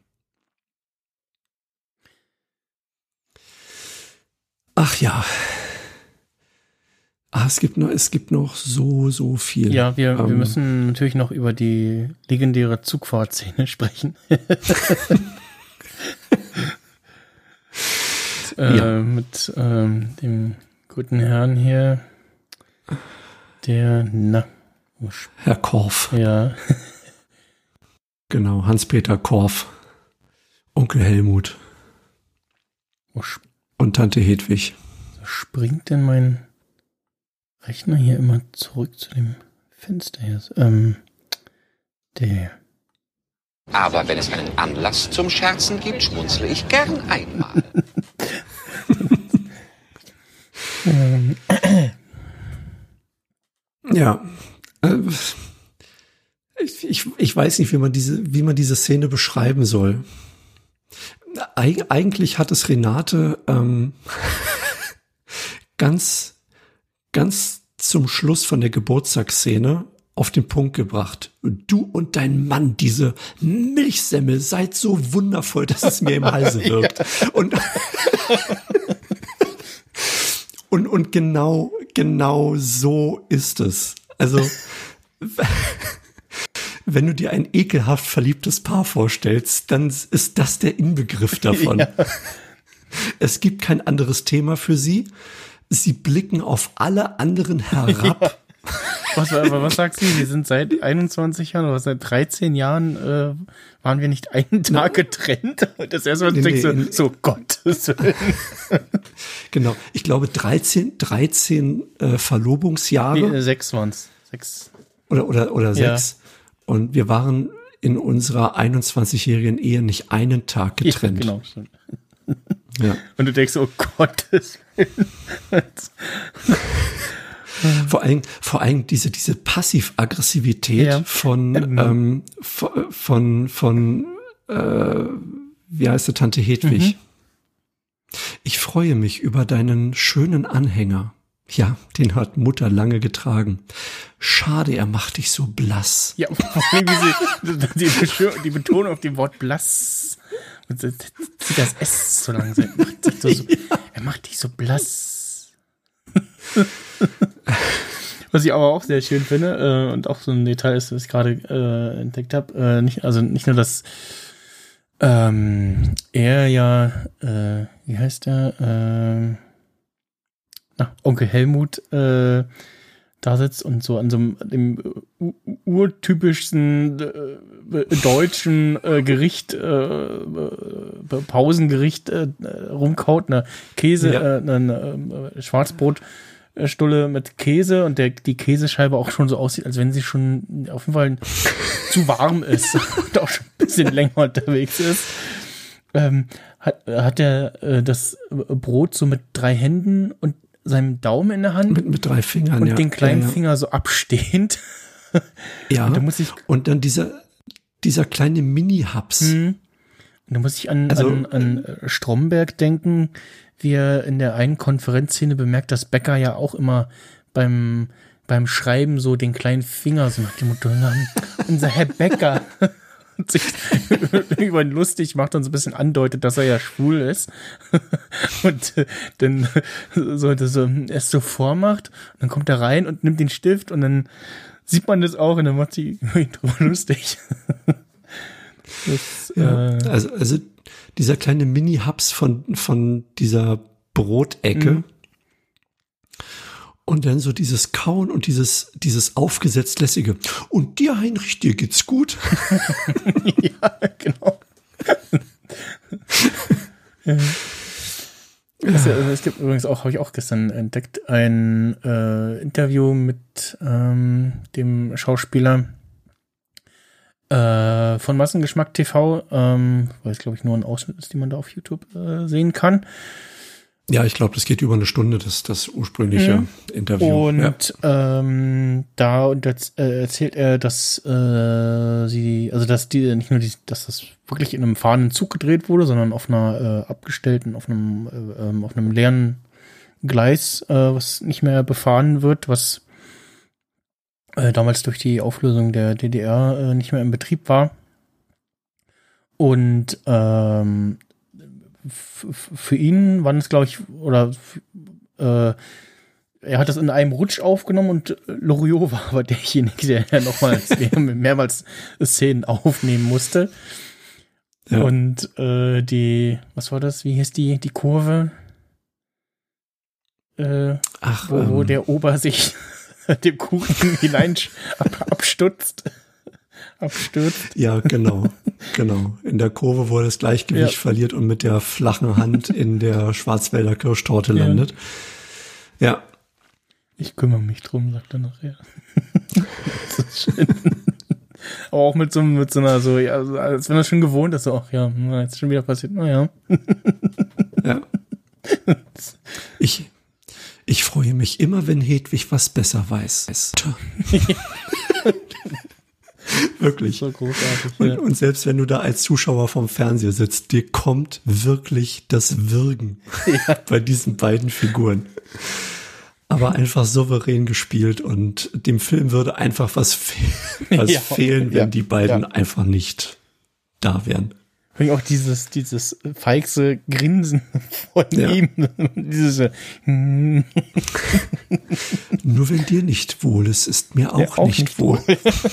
Ach ja. Ah, es gibt noch, es gibt noch so, so viel. Ja, wir, ähm, wir müssen natürlich noch über die legendäre Zugfahrtszene sprechen. äh, ja. Mit ähm, dem guten Herrn hier, der, na, Herr Korff. Ja. Genau, Hans-Peter Korff, Onkel Helmut und Tante Hedwig. So springt denn mein Rechner hier immer zurück zu dem Fenster hier? Ähm, der. Aber wenn es einen Anlass zum Scherzen gibt, schmunzle ich gern einmal. ähm. Ja. Äh, ich, ich, ich weiß nicht, wie man diese, wie man diese Szene beschreiben soll. Eig- eigentlich hat es Renate ähm, ganz, ganz zum Schluss von der Geburtstagsszene auf den Punkt gebracht. Du und dein Mann, diese Milchsemmel, seid so wundervoll, dass es mir im Halse wirkt. Ja. Und, und, und genau, genau so ist es. Also, wenn du dir ein ekelhaft verliebtes Paar vorstellst, dann ist das der Inbegriff davon. Ja. Es gibt kein anderes Thema für sie. Sie blicken auf alle anderen herab. Ja. Was, was sagst du? Wir sind seit einundzwanzig Jahren oder seit dreizehn Jahren äh, waren wir nicht einen Tag getrennt. Das erste Mal nee, denkst du, nee, so Gottes Willen. Genau. Ich glaube dreizehn, dreizehn äh, Verlobungsjahre. Nee, sechs waren's. Sechs. Oder, oder, oder ja. sechs. Und wir waren in unserer einundzwanzigjährigen Ehe nicht einen Tag getrennt. Ja, genau, stimmt. Ja. Und du denkst, oh Gottes Willen. Vor allem, vor allem diese, diese Passiv-Aggressivität ja. von, ähm, ähm, von, von, von äh, wie heißt die Tante Hedwig? Mhm. Ich freue mich über deinen schönen Anhänger. Ja, den hat Mutter lange getragen. Schade, er macht dich so blass. Ja, wie sie, die, die Betonung auf dem Wort blass. Und zieht das S so langsam. So, so, ja. Er macht dich so blass. Was ich aber auch sehr schön finde, äh, und auch so ein Detail ist, das ich gerade äh, entdeckt habe, äh, nicht, also nicht nur, dass ähm, er ja, äh, wie heißt er, äh, na, Onkel Helmut, äh, da sitzt und so an so einem dem urtypischsten äh, deutschen äh, Gericht, äh, äh, Pausengericht äh, rumkaut, eine Käse, Ja. äh, eine äh, Schwarzbrotstulle mit Käse und der die Käsescheibe auch schon so aussieht, als wenn sie schon auf jeden Fall zu warm ist und auch schon ein bisschen länger unterwegs ist. Ähm, hat, hat er äh, das Brot so mit drei Händen und seinem Daumen in der Hand Mit, mit drei Fingern, und ja. den kleinen ja, ja. Finger so abstehend. Ja, Und da muss ich, und dann dieser, dieser kleine Mini-Hubs. hm, und da muss ich an, Also, an, an Stromberg denken, wie er in der einen Konferenzszene bemerkt, dass Becker ja auch immer beim, beim Schreiben so den kleinen Finger so nach dem Motto, unser Herr Becker und sich über ihn lustig macht und so ein bisschen andeutet, dass er ja schwul ist. Und äh, dann so, das so es so vormacht und dann kommt er rein und nimmt den Stift und dann sieht man das auch und dann macht sie ihn drüber lustig. Das, Ja, äh, also, also dieser kleine Mini-Hubs von, von dieser Brotecke. Mhm. Und dann so dieses Kauen und dieses, dieses aufgesetzt lässige. Und dir, Heinrich, dir geht's gut. ja, genau. ja. Das, ja, also es gibt übrigens auch, habe ich auch gestern entdeckt, ein äh, Interview mit ähm, dem Schauspieler äh, von Massengeschmack T V, ähm, weil es glaube ich nur ein Ausschnitt ist, den man da auf YouTube äh, sehen kann. Ja, ich glaube, das geht über eine Stunde, das, das ursprüngliche Mhm. Interview. Und ja. ähm, da und das, äh, erzählt er, dass äh, sie, also dass die nicht nur die, dass das wirklich in einem fahrenden Zug gedreht wurde, sondern auf einer äh, abgestellten, auf einem äh, ähm, auf einem leeren Gleis, äh, was nicht mehr befahren wird, was äh, damals durch die Auflösung der D D R äh, nicht mehr in Betrieb war. Und ähm, für ihn waren es, glaube ich, oder äh, er hat das in einem Rutsch aufgenommen und Loriot war aber derjenige, der nochmals mehrmals Szenen aufnehmen musste. Ja. Und äh, die, was war das? Wie hieß die, die Kurve? Äh, Ach, wo, wo ähm, der Ober sich dem Kuchen hinein ab, abstutzt. Abstürzt. Ja, genau, genau. In der Kurve, wo er das Gleichgewicht Ja. verliert und mit der flachen Hand in der Schwarzwälder Kirschtorte Ja. landet. Ja. Ich kümmere mich drum, sagt er nachher. Das ist schön. Aber auch mit so, mit so einer, so, ja, als wenn er schon gewohnt ist, so, ach ja, na, jetzt ist schon wieder passiert, naja. Ja. Ich, ich freue mich immer, wenn Hedwig was besser weiß. Wirklich. So großartig. Und, Ja. und selbst wenn du da als Zuschauer vom Fernseher sitzt, dir kommt wirklich das Würgen Ja. bei diesen beiden Figuren. Aber einfach souverän gespielt und dem Film würde einfach was, fe was Ja. fehlen, wenn Ja. die beiden Ja. einfach nicht da wären. Und auch dieses, dieses feigse Grinsen von Ja. ihm. Dieses, äh, Nur wenn dir nicht wohl ist, ist mir auch, Ja, auch nicht, nicht wohl.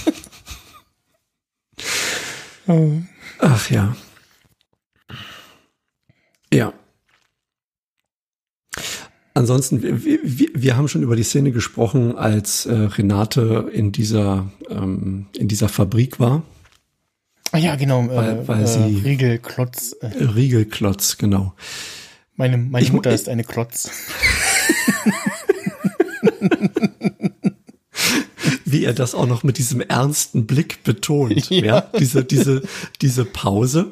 Ach ja. Ja. Ansonsten, wir, wir, wir haben schon über die Szene gesprochen, als äh, Renate in dieser, ähm, in dieser Fabrik war. ah ja, genau, Weil- äh, weil äh, sie- Riegelklotz. Äh, Äh, Riegelklotz, genau. meine meine Ich mu- Mutter ich- ist eine Klotz. Wie er das auch noch mit diesem ernsten Blick betont. Ja, Ja. diese, diese, diese Pause.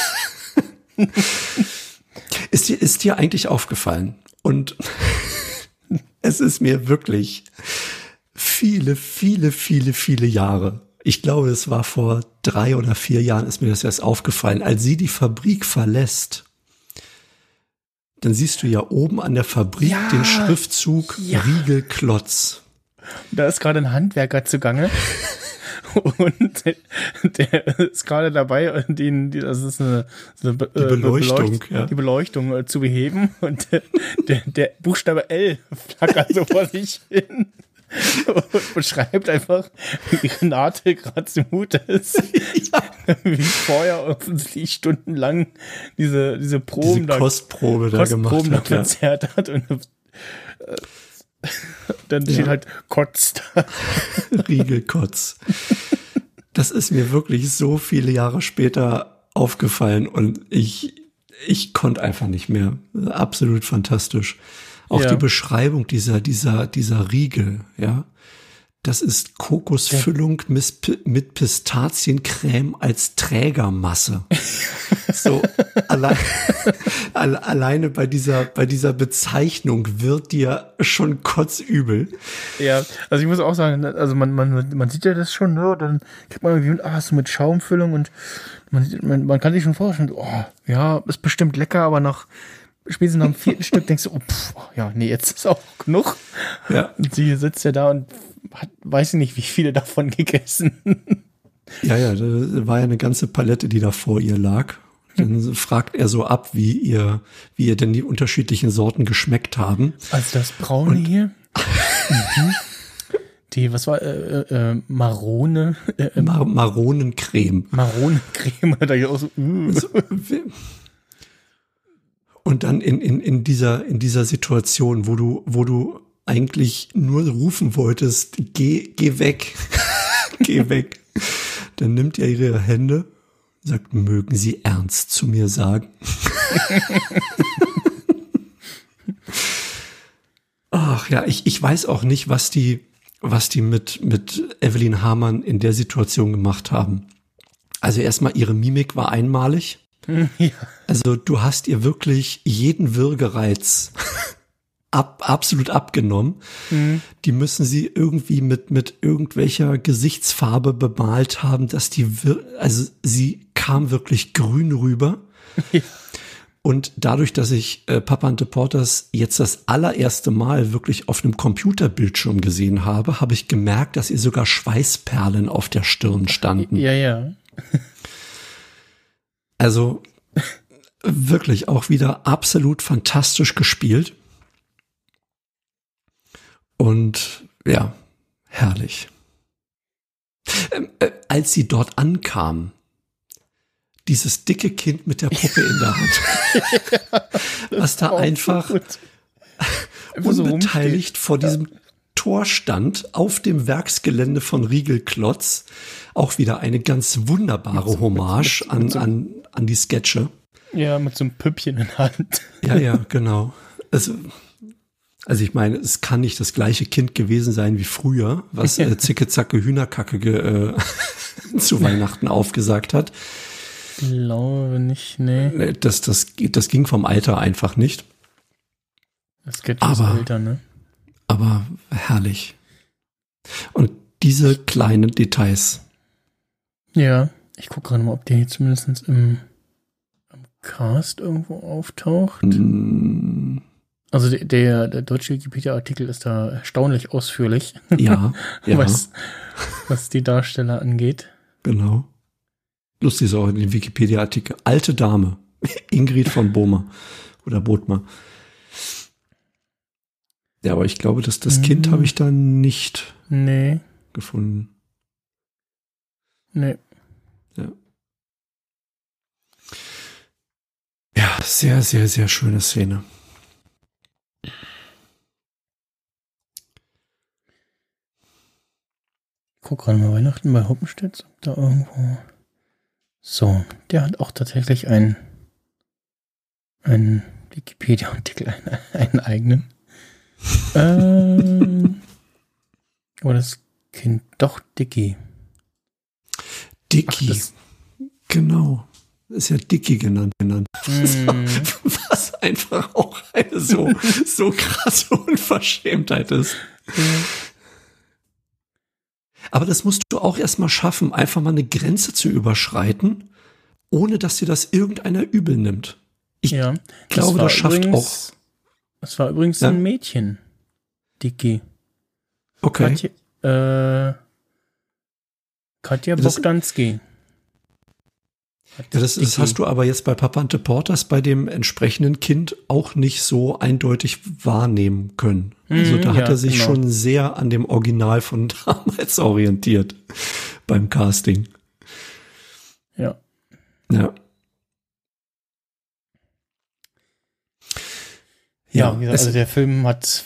Ist dir, ist dir eigentlich aufgefallen? Und es ist mir wirklich viele, viele, viele, viele Jahre. Ich glaube, es war vor drei oder vier Jahren ist mir das erst aufgefallen. Als sie die Fabrik verlässt, dann siehst du ja oben an der Fabrik Ja. den Schriftzug Ja. Riegelklotz. Da ist gerade ein Handwerker zugange. Und der, der ist gerade dabei, den, die, das ist eine, so eine Be- Die Beleuchtung, Beleucht- ja. die Beleuchtung äh, zu beheben. Und der, der, der Buchstabe L flackert so vor sich hin und beschreibt einfach, wie Renate gerade zumute ist. Wie vorher offensichtlich stundenlang diese, diese Proben Diese Kostprobe da gemacht Kostproben da hat. Ja. verzerrt hat. Und äh, dann Ja. steht halt Kotz da. Riegelkotz. Das ist mir wirklich so viele Jahre später aufgefallen und ich, ich konnte einfach nicht mehr. Absolut fantastisch. Auch Ja. die Beschreibung dieser, dieser, dieser Riegel, ja. Das ist Kokosfüllung mit, mit Pistaziencreme als Trägermasse. So, allein, alle, alleine bei dieser, bei dieser Bezeichnung wird dir schon kotzübel. Ja, also ich muss auch sagen, also man, man, man sieht ja das schon, ne? Dann kriegt man irgendwie, ah, so mit Schaumfüllung und man, sieht- man, man kann sich schon vorstellen, oh, ja, ist bestimmt lecker, aber nach spätestens nach dem vierten Stück denkst du, oh, pff, ja, nee, jetzt ist auch genug. Ja. Und sie sitzt ja da und hat, weiß ich nicht, wie viele davon gegessen. Ja, ja, da war ja eine ganze Palette, die da vor ihr lag. Dann fragt er so ab, wie ihr, wie ihr denn die unterschiedlichen Sorten geschmeckt haben. Also das Braune hier. Mhm. Die, was war, äh, äh, Marone, äh, Mar Maronencreme. Maronencreme, da ich auch so, uh. So, we- Und dann in, in, in dieser, in dieser Situation, wo du, wo du eigentlich nur rufen wolltest, geh, geh weg, geh weg. Dann nimmt er ihre Hände, sagt, mögen Sie ernst zu mir sagen. Ach ja, ich, ich weiß auch nicht, was die, was die mit, mit Evelyn Hamann in der Situation gemacht haben. Also erstmal, ihre Mimik war einmalig. Ja. Also du hast ihr wirklich jeden Würgereiz ab, absolut abgenommen. Mhm. Die müssen sie irgendwie mit, mit irgendwelcher Gesichtsfarbe bemalt haben, dass die, wir- also sie kam wirklich grün rüber. Ja. Und dadurch, dass ich äh, Papa and the Porters jetzt das allererste Mal wirklich auf einem Computerbildschirm gesehen habe, habe ich gemerkt, dass ihr sogar Schweißperlen auf der Stirn standen. Ja, ja. Also wirklich auch wieder absolut fantastisch gespielt. Und ja, herrlich. Ähm, äh, als sie dort ankam, dieses dicke Kind mit der Puppe in der Hand, was da war auch einfach so gut. Einfach so unbeteiligt vor diesem Tor stand, auf dem Werksgelände von Riegelklotz. Auch wieder eine ganz wunderbare Hommage an, an, an die Sketche. Ja, mit so einem Püppchen in der Hand. Ja, ja, genau. Also, also ich meine, es kann nicht das gleiche Kind gewesen sein wie früher, was äh, Zicke, Zacke, Hühnerkacke ge, äh, zu Weihnachten aufgesagt hat. Ich glaube nicht, nee. Das, das, das ging vom Alter einfach nicht. Das geht aus Aber- älter, ne? Aber herrlich. Und diese kleinen Details. Ja, ich gucke gerade mal, ob der hier zumindest im, im Cast irgendwo auftaucht. Mm, Also der, der, der deutsche Wikipedia-Artikel ist da erstaunlich ausführlich, ja, ja, was, was die Darsteller angeht. genau. Lustig ist auch in dem Wikipedia-Artikel. Alte Dame. Ingrid von Bohmer. Oder Bothmer. Ja, aber ich glaube, dass das Mhm. Kind habe ich da nicht Nee, gefunden. nee. Ja. Ja, sehr, sehr, sehr schöne Szene. Ich guck gerade mal Weihnachten bei Hoppenstedt, ob da irgendwo. So, der hat auch tatsächlich einen, einen Wikipedia-Artikel, einen, einen eigenen. ähm, aber das Kind, doch, Dicky. Dicky. Ach, das- Genau. Ist ja Dicky genannt. genannt. Mm. Was einfach auch eine so, so krasse Unverschämtheit ist. Aber das musst du auch erstmal schaffen, einfach mal eine Grenze zu überschreiten, ohne dass dir das irgendeiner übel nimmt. Ich Ja, glaube, war das schafft übrigens, Das war übrigens Ja. ein Mädchen. Dicky. Okay. Katja, äh, Katja Das- Bogdanski. Ja, das, das hast du aber jetzt bei Papa and the Porters bei dem entsprechenden Kind auch nicht so eindeutig wahrnehmen können. Also Mhm, da hat ja, er sich genau. schon sehr an dem Original von damals orientiert beim Casting. Ja. Ja. Ja, wie gesagt, also der Film hat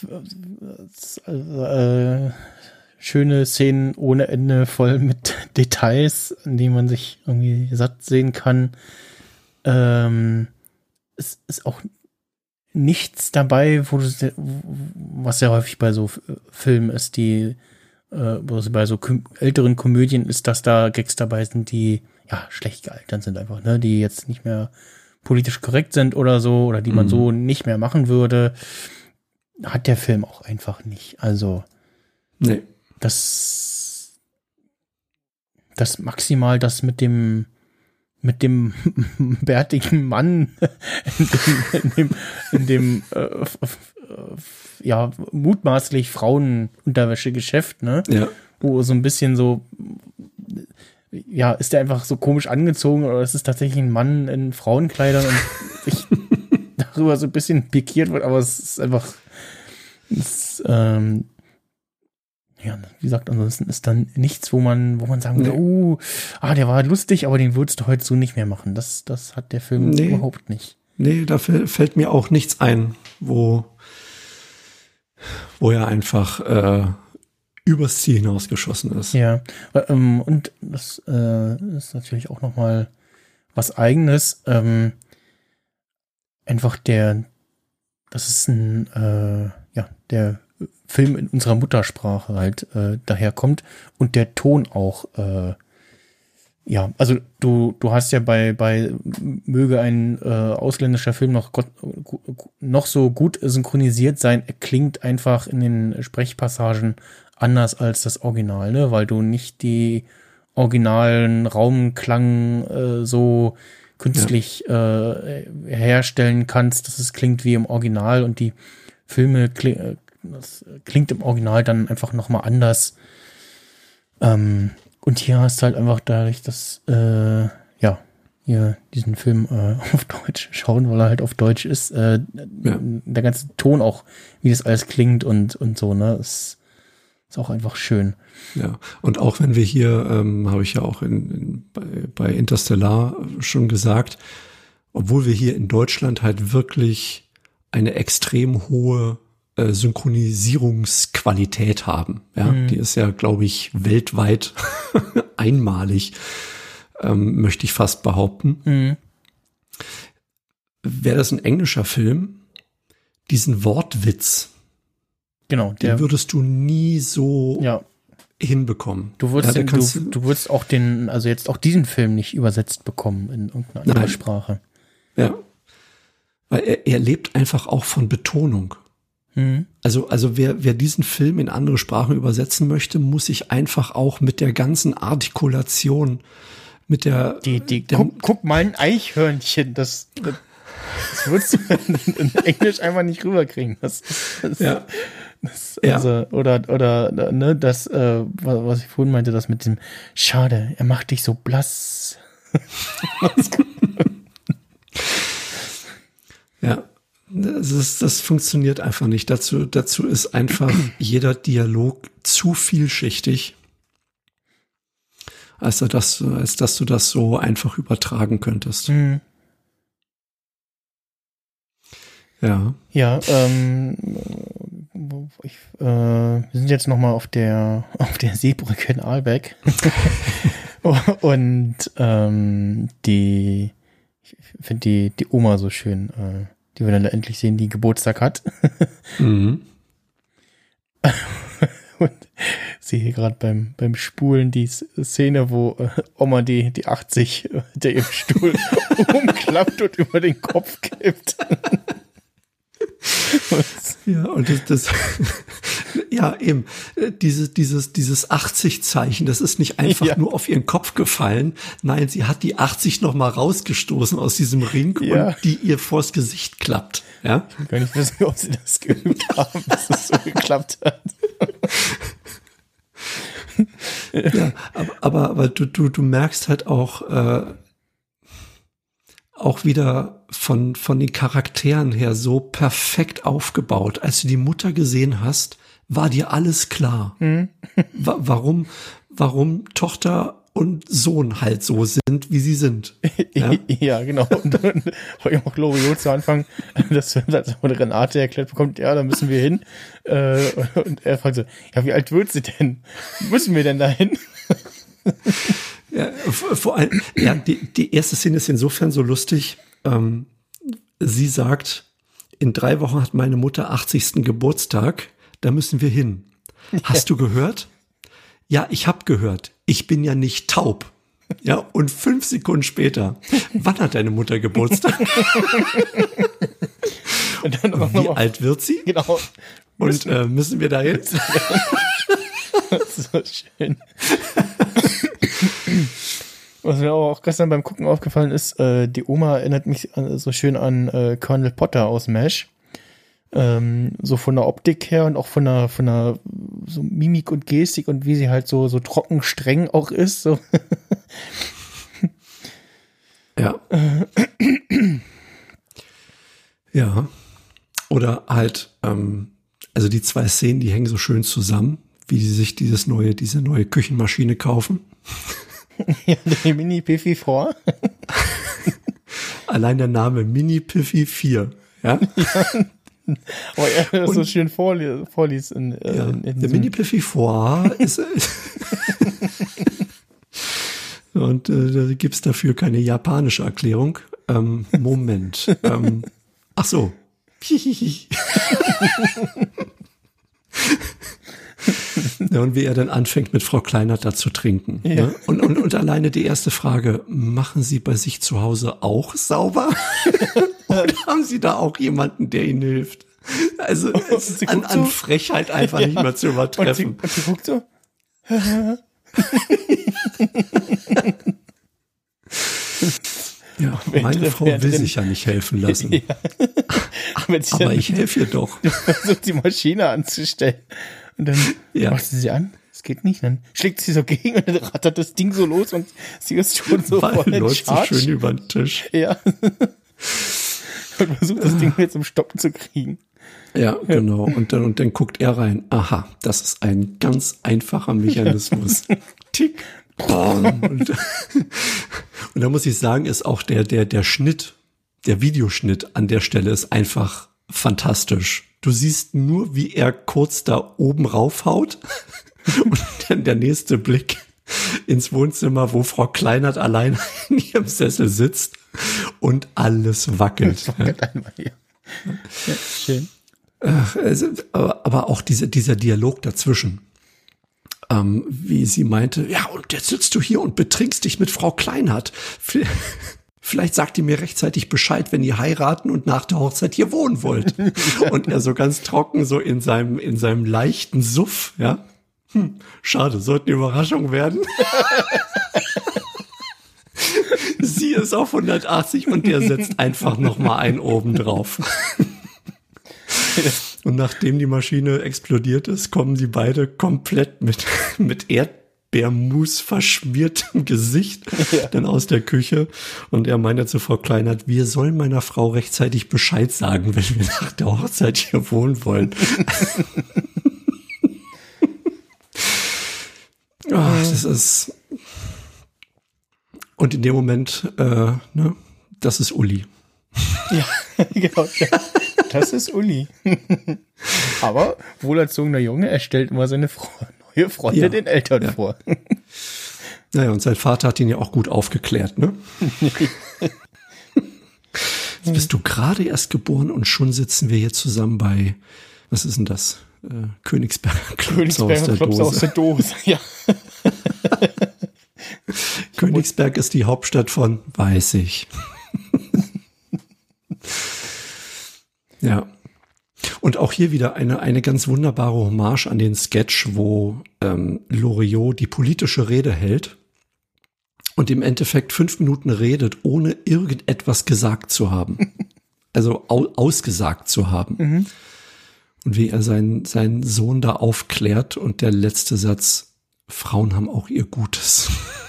äh, schöne Szenen ohne Ende, voll mit Details, an denen man sich irgendwie satt sehen kann. Ähm, es ist auch nichts dabei, wo du, was sehr häufig bei so Filmen ist, die äh, wo es bei so küm- älteren Komödien ist, dass da Gags dabei sind, die ja schlecht gealtert sind einfach, ne, die jetzt nicht mehr politisch korrekt sind oder so, oder die man mhm. so nicht mehr machen würde, hat der Film auch einfach nicht. Also nee. das das maximal das mit dem mit dem bärtigen Mann in dem, in dem, in dem äh, f- f- ja, mutmaßlich Frauenunterwäschegeschäft, ne? Ja. Wo so ein bisschen so, ja, ist der einfach so komisch angezogen oder ist es tatsächlich ein Mann in Frauenkleidern und ich darüber so ein bisschen pikiert wird, aber es ist einfach, es, ähm, ja, wie gesagt, ansonsten ist dann nichts, wo man, wo man sagen würde, oh, ah, der war lustig, aber den würdest du heute so nicht mehr machen. Das, das hat der Film nee. überhaupt nicht. Nee, da fällt mir auch nichts ein, wo, wo er einfach äh, übers Ziel hinausgeschossen ist. Ja, ähm, und das äh, ist natürlich auch nochmal was Eigenes. Ähm, einfach der, das ist ein, äh, ja, der Film in unserer Muttersprache halt äh, daherkommt und der Ton auch, äh, ja, also du du hast ja bei bei möge ein äh, ausländischer Film noch Gott, noch so gut synchronisiert sein, er klingt einfach in den Sprechpassagen anders als das Original, ne, weil du nicht die originalen Raumklang äh, so künstlich ja. äh, herstellen kannst, dass es klingt wie im Original und die Filme kling, das klingt im Original dann einfach nochmal anders. Ähm, und hier hast du halt einfach dadurch, dass äh, ja, hier diesen Film äh, auf Deutsch schauen, weil er halt auf Deutsch ist, äh, ja. der ganze Ton auch, wie das alles klingt und, und so, ne, ist, ist auch einfach schön. Ja, und auch wenn wir hier, ähm, habe ich ja auch in, in, bei, bei Interstellar schon gesagt, obwohl wir hier in Deutschland halt wirklich eine extrem hohe äh, Synchronisierungsqualität haben. Ja, mhm. Die ist ja, glaube ich, weltweit einmalig, ähm, möchte ich fast behaupten. Mhm. Wäre das ein englischer Film, diesen Wortwitz, genau, der den würdest du nie so ja. hinbekommen. Du würdest, ja, den, du, du würdest auch den, also jetzt auch diesen Film nicht übersetzt bekommen in irgendeiner anderen Nein. Sprache. Ja. Weil er, er lebt einfach auch von Betonung. Mhm. Also, also wer, wer diesen Film in andere Sprachen übersetzen möchte, muss sich einfach auch mit der ganzen Artikulation, mit der, die, die, der guck, guck mal ein Eichhörnchen, das, das, das würdest du in, in Englisch einfach nicht rüberkriegen. Das, das, ja. Das, also, ja. Oder, oder, ne, das, äh, was ich vorhin meinte, das mit dem, schade, er macht dich so blass. Ja, das, ist, das funktioniert einfach nicht. Dazu, dazu ist einfach jeder Dialog zu vielschichtig, als, das, als dass du das so einfach übertragen könntest. Mhm. Ja. Ja, ähm, ich, äh, wir sind jetzt noch mal auf der auf der Seebrücke in Aalbeck und ähm, die ich finde die die Oma so schön, äh, die wir dann endlich sehen, die Geburtstag hat. Mhm. Und sehe hier gerade beim beim Spulen die Szene, wo äh, Oma die die achtzig hinter ihrem Stuhl umklappt und über den Kopf kippt. Ja, und das, das ja, eben, dieses, dieses, dieses achtzig-Zeichen, das ist nicht einfach ja. nur auf ihren Kopf gefallen. Nein, sie hat die achtzig noch mal rausgestoßen aus diesem Ring ja. und die ihr vors Gesicht klappt. Ja? Ich will gar nicht wissen, ob sie das geübt haben, dass es so geklappt hat. Ja, aber, aber, aber du, du, du merkst halt auch, äh, auch wieder von, von den Charakteren her so perfekt aufgebaut. Als du die Mutter gesehen hast, war dir alles klar. Mhm. Wa- warum, warum Tochter und Sohn halt so sind, wie sie sind. Ja, ja genau. Und dann war ich auch Loriot zu Anfang, das hat Renate erklärt bekommt, ja, da müssen wir hin. Äh, und er fragt so, ja, wie alt wird sie denn? Müssen wir denn dahin? Ja, vor allem, ja, die, die erste Szene ist insofern so lustig. Ähm, sie sagt, in drei Wochen hat meine Mutter achtzigsten Geburtstag, da müssen wir hin. Hast du gehört? Ja, ich hab gehört. Ich bin ja nicht taub. Ja, und fünf Sekunden später, wann hat deine Mutter Geburtstag? Und dann auch Wie noch alt wird sie? Genau. Und äh, müssen wir da hin? Das ist so schön. Was mir auch gestern beim Gucken aufgefallen ist, äh, die Oma erinnert mich an, so schön an äh, Colonel Potter aus MASH. Ähm, so von der Optik her und auch von der, von der so Mimik und Gestik und wie sie halt so, so trocken streng auch ist. So. Ja. Ja. Oder halt, ähm, also die zwei Szenen, die hängen so schön zusammen, wie die sich dieses neue, diese neue Küchenmaschine kaufen. Ja, der Mini Piffy vier. Allein der Name Mini Piffy vier. Ja. Ja. Aber er das so schön vorliest. vorliest in, äh, ja, in, in der so Mini Piffy vier ist. Und äh, da gibt's dafür keine japanische Erklärung. Ähm, Moment. ähm, ach so. Ja, und wie er dann anfängt, mit Frau Kleinert da zu trinken. Ja. Ne? Und, und, und alleine die erste Frage, machen Sie bei sich zu Hause auch sauber? Oder haben Sie da auch jemanden, der Ihnen hilft? Also es ist an, an Frechheit einfach ja. nicht mehr zu übertreffen. Und sie, und sie guckt so. Ja, meine Frau will sich ja nicht helfen lassen. Ja. Aber dann, ich helfe ihr doch. Versucht die Maschine anzustellen. Und dann ja. macht sie sie an. Es geht nicht. Dann schlägt sie so gegen und dann rattert das Ding so los und sie ist schon so Weil voll läuft so schön über den Tisch. Ja. Und versucht das Ding jetzt zum Stoppen zu kriegen. Ja, genau. Und dann, und dann guckt er rein. Aha, das ist ein ganz einfacher Mechanismus. Tick. Und, und da muss ich sagen, ist auch der, der, der Schnitt, der Videoschnitt an der Stelle ist einfach fantastisch. Du siehst nur, wie er kurz da oben raufhaut und dann der nächste Blick ins Wohnzimmer, wo Frau Kleinert allein in ihrem Sessel sitzt und alles wackelt. Das wackelt einmal, ja. Ja, schön. Aber, aber auch diese, dieser Dialog dazwischen. Ähm, wie sie meinte, ja, und jetzt sitzt du hier und betrinkst dich mit Frau Kleinert. Vielleicht sagt ihr mir rechtzeitig Bescheid, wenn ihr heiraten und nach der Hochzeit hier wohnen wollt. Und er so ganz trocken, so in seinem, in seinem leichten Suff, ja. Hm, schade, sollte eine Überraschung werden. Sie ist auf hundertachtzig und der setzt einfach noch mal einen oben drauf. Und nachdem die Maschine explodiert ist, kommen sie beide komplett mit, mit Erdbeermus verschmiertem Gesicht ja. dann aus der Küche. Und er meinte zu Frau Kleinert, wir sollen meiner Frau rechtzeitig Bescheid sagen, wenn wir nach der Hochzeit hier wohnen wollen. Ach, das ist... Und in dem Moment, äh, ne, das ist Uli. Ja, genau. Das ist Uli. Aber wohlerzogener Junge, er stellt immer seine neue Freunde ja. den Eltern ja. vor. Naja, und sein Vater hat ihn ja auch gut aufgeklärt, ne? Jetzt bist du gerade erst geboren und schon sitzen wir hier zusammen bei, was ist denn das? Äh, Königsberger Clubs aus der Dose. aus der Dose, ja. Königsberg ist die Hauptstadt von, weiß ich. Ja. Und auch hier wieder eine, eine ganz wunderbare Hommage an den Sketch, wo ähm, Loriot die politische Rede hält und im Endeffekt fünf Minuten redet, ohne irgendetwas gesagt zu haben. Also au, ausgesagt zu haben. Mhm. Und wie er seinen, seinen Sohn da aufklärt und der letzte Satz, Frauen haben auch ihr Gutes.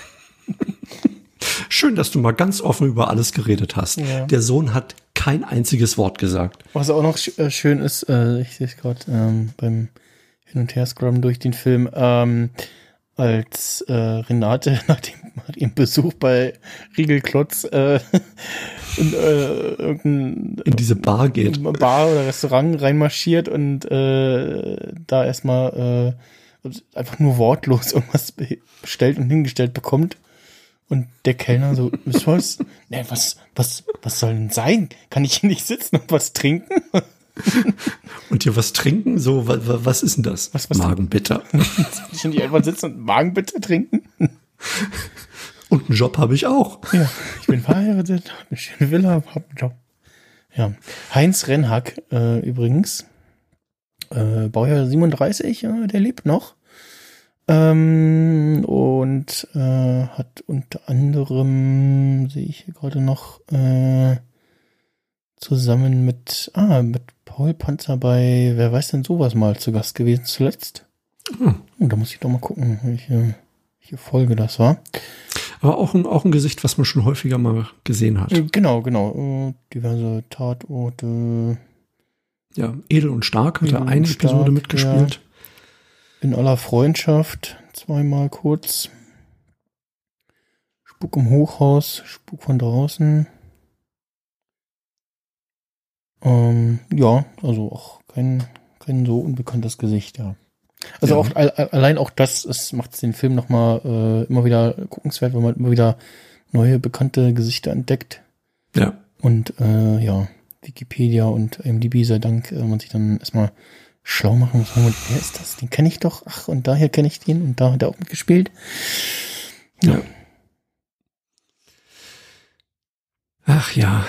Schön, dass du mal ganz offen über alles geredet hast. Ja. Der Sohn hat kein einziges Wort gesagt. Was auch noch sch- äh, schön ist, äh, ich sehe es gerade ähm, beim Hin- und Her-Scrollen durch den Film, ähm, als äh, Renate nach, dem, nach ihrem Besuch bei Riegelklotz äh, in, äh, irgendein, in diese Bar geht. Bar oder Restaurant reinmarschiert und äh, da erstmal äh, einfach nur wortlos irgendwas bestellt und hingestellt bekommt. Und der Kellner so, ist was? Nee, was, was, was soll denn sein? Kann ich hier nicht sitzen und was trinken? Und hier was trinken? So, was, was ist denn das? Was, was Magenbitter. Ich kann nicht einfach sitzen und Magenbitter trinken? Und einen Job habe ich auch. Ja, ich bin verheiratet, habe eine schöne Villa, habe einen Job. Ja, Heinz Rennhack äh, übrigens, äh, Baujahr siebenunddreißig, ja, der lebt noch. Ähm, und äh, hat unter anderem, sehe ich hier gerade noch, äh, zusammen mit, ah, mit Paul Panzer bei Wer weiß denn sowas mal zu Gast gewesen zuletzt. Hm. Oh, da muss ich doch mal gucken, welche, welche Folge das war. Aber auch ein, auch ein Gesicht, was man schon häufiger mal gesehen hat. Genau, genau. Diverse Tatorte. Ja, Edel und Stark hat Edel er und eine Stark, Episode mitgespielt. Ja. In aller Freundschaft, zweimal kurz. Spuk im Hochhaus, Spuk von draußen. Ähm, ja, also auch kein, kein so unbekanntes Gesicht, ja. Also Ja. auch a- allein auch das, es macht den Film nochmal äh, immer wieder guckenswert, wenn man immer wieder neue bekannte Gesichter entdeckt. Ja. Und äh, ja, Wikipedia und I M D B sei Dank, äh, man sich dann erstmal schlau machen muss. Moment, wer ist das? Den kenne ich doch. Ach, und daher kenne ich den und da hat er auch mitgespielt. Ja. Ja. Ach ja.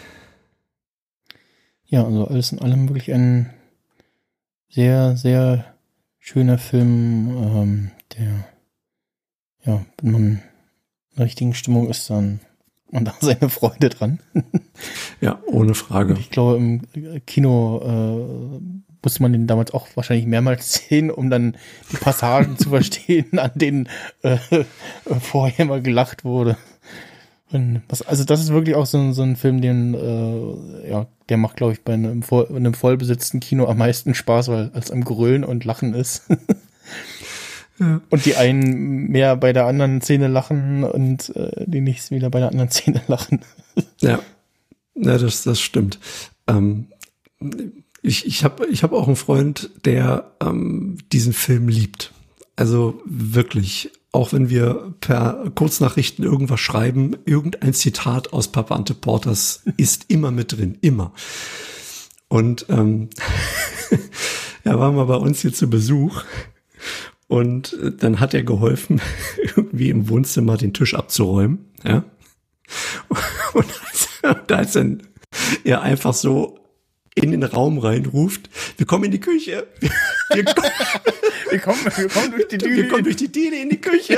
Ja, also alles in allem wirklich ein sehr, sehr schöner Film, ähm, der, ja, wenn man in der richtigen Stimmung ist, dann man da seine Freude dran. Ja, ohne Frage. Ich glaube, im Kino äh, musste man den damals auch wahrscheinlich mehrmals sehen, um dann die Passagen zu verstehen, an denen äh, vorher mal gelacht wurde. Und was, also das ist wirklich auch so, ein- so ein Film, den äh, ja, der macht, glaube ich, bei einem, voll, einem vollbesetzten Kino am meisten Spaß, weil als am Grölen und Lachen ist. Ja. Und die einen mehr bei der anderen Szene lachen und äh, die nächsten wieder bei der anderen Szene lachen. Ja, ja das, das stimmt. Ähm, ich ich habe ich hab auch einen Freund, der ähm, diesen Film liebt. Also wirklich, auch wenn wir per Kurznachrichten irgendwas schreiben, irgendein Zitat aus Papa Anteportas ist immer mit drin, immer. Und ähm, er war mal bei uns hier zu Besuch und dann hat er geholfen, irgendwie im Wohnzimmer den Tisch abzuräumen, ja. Und als, als dann er einfach so in den Raum reinruft, wir kommen in die Küche. Wir, wir, kommen, Wir kommen, wir kommen durch die Düne. wir kommen durch die Diele in die Küche.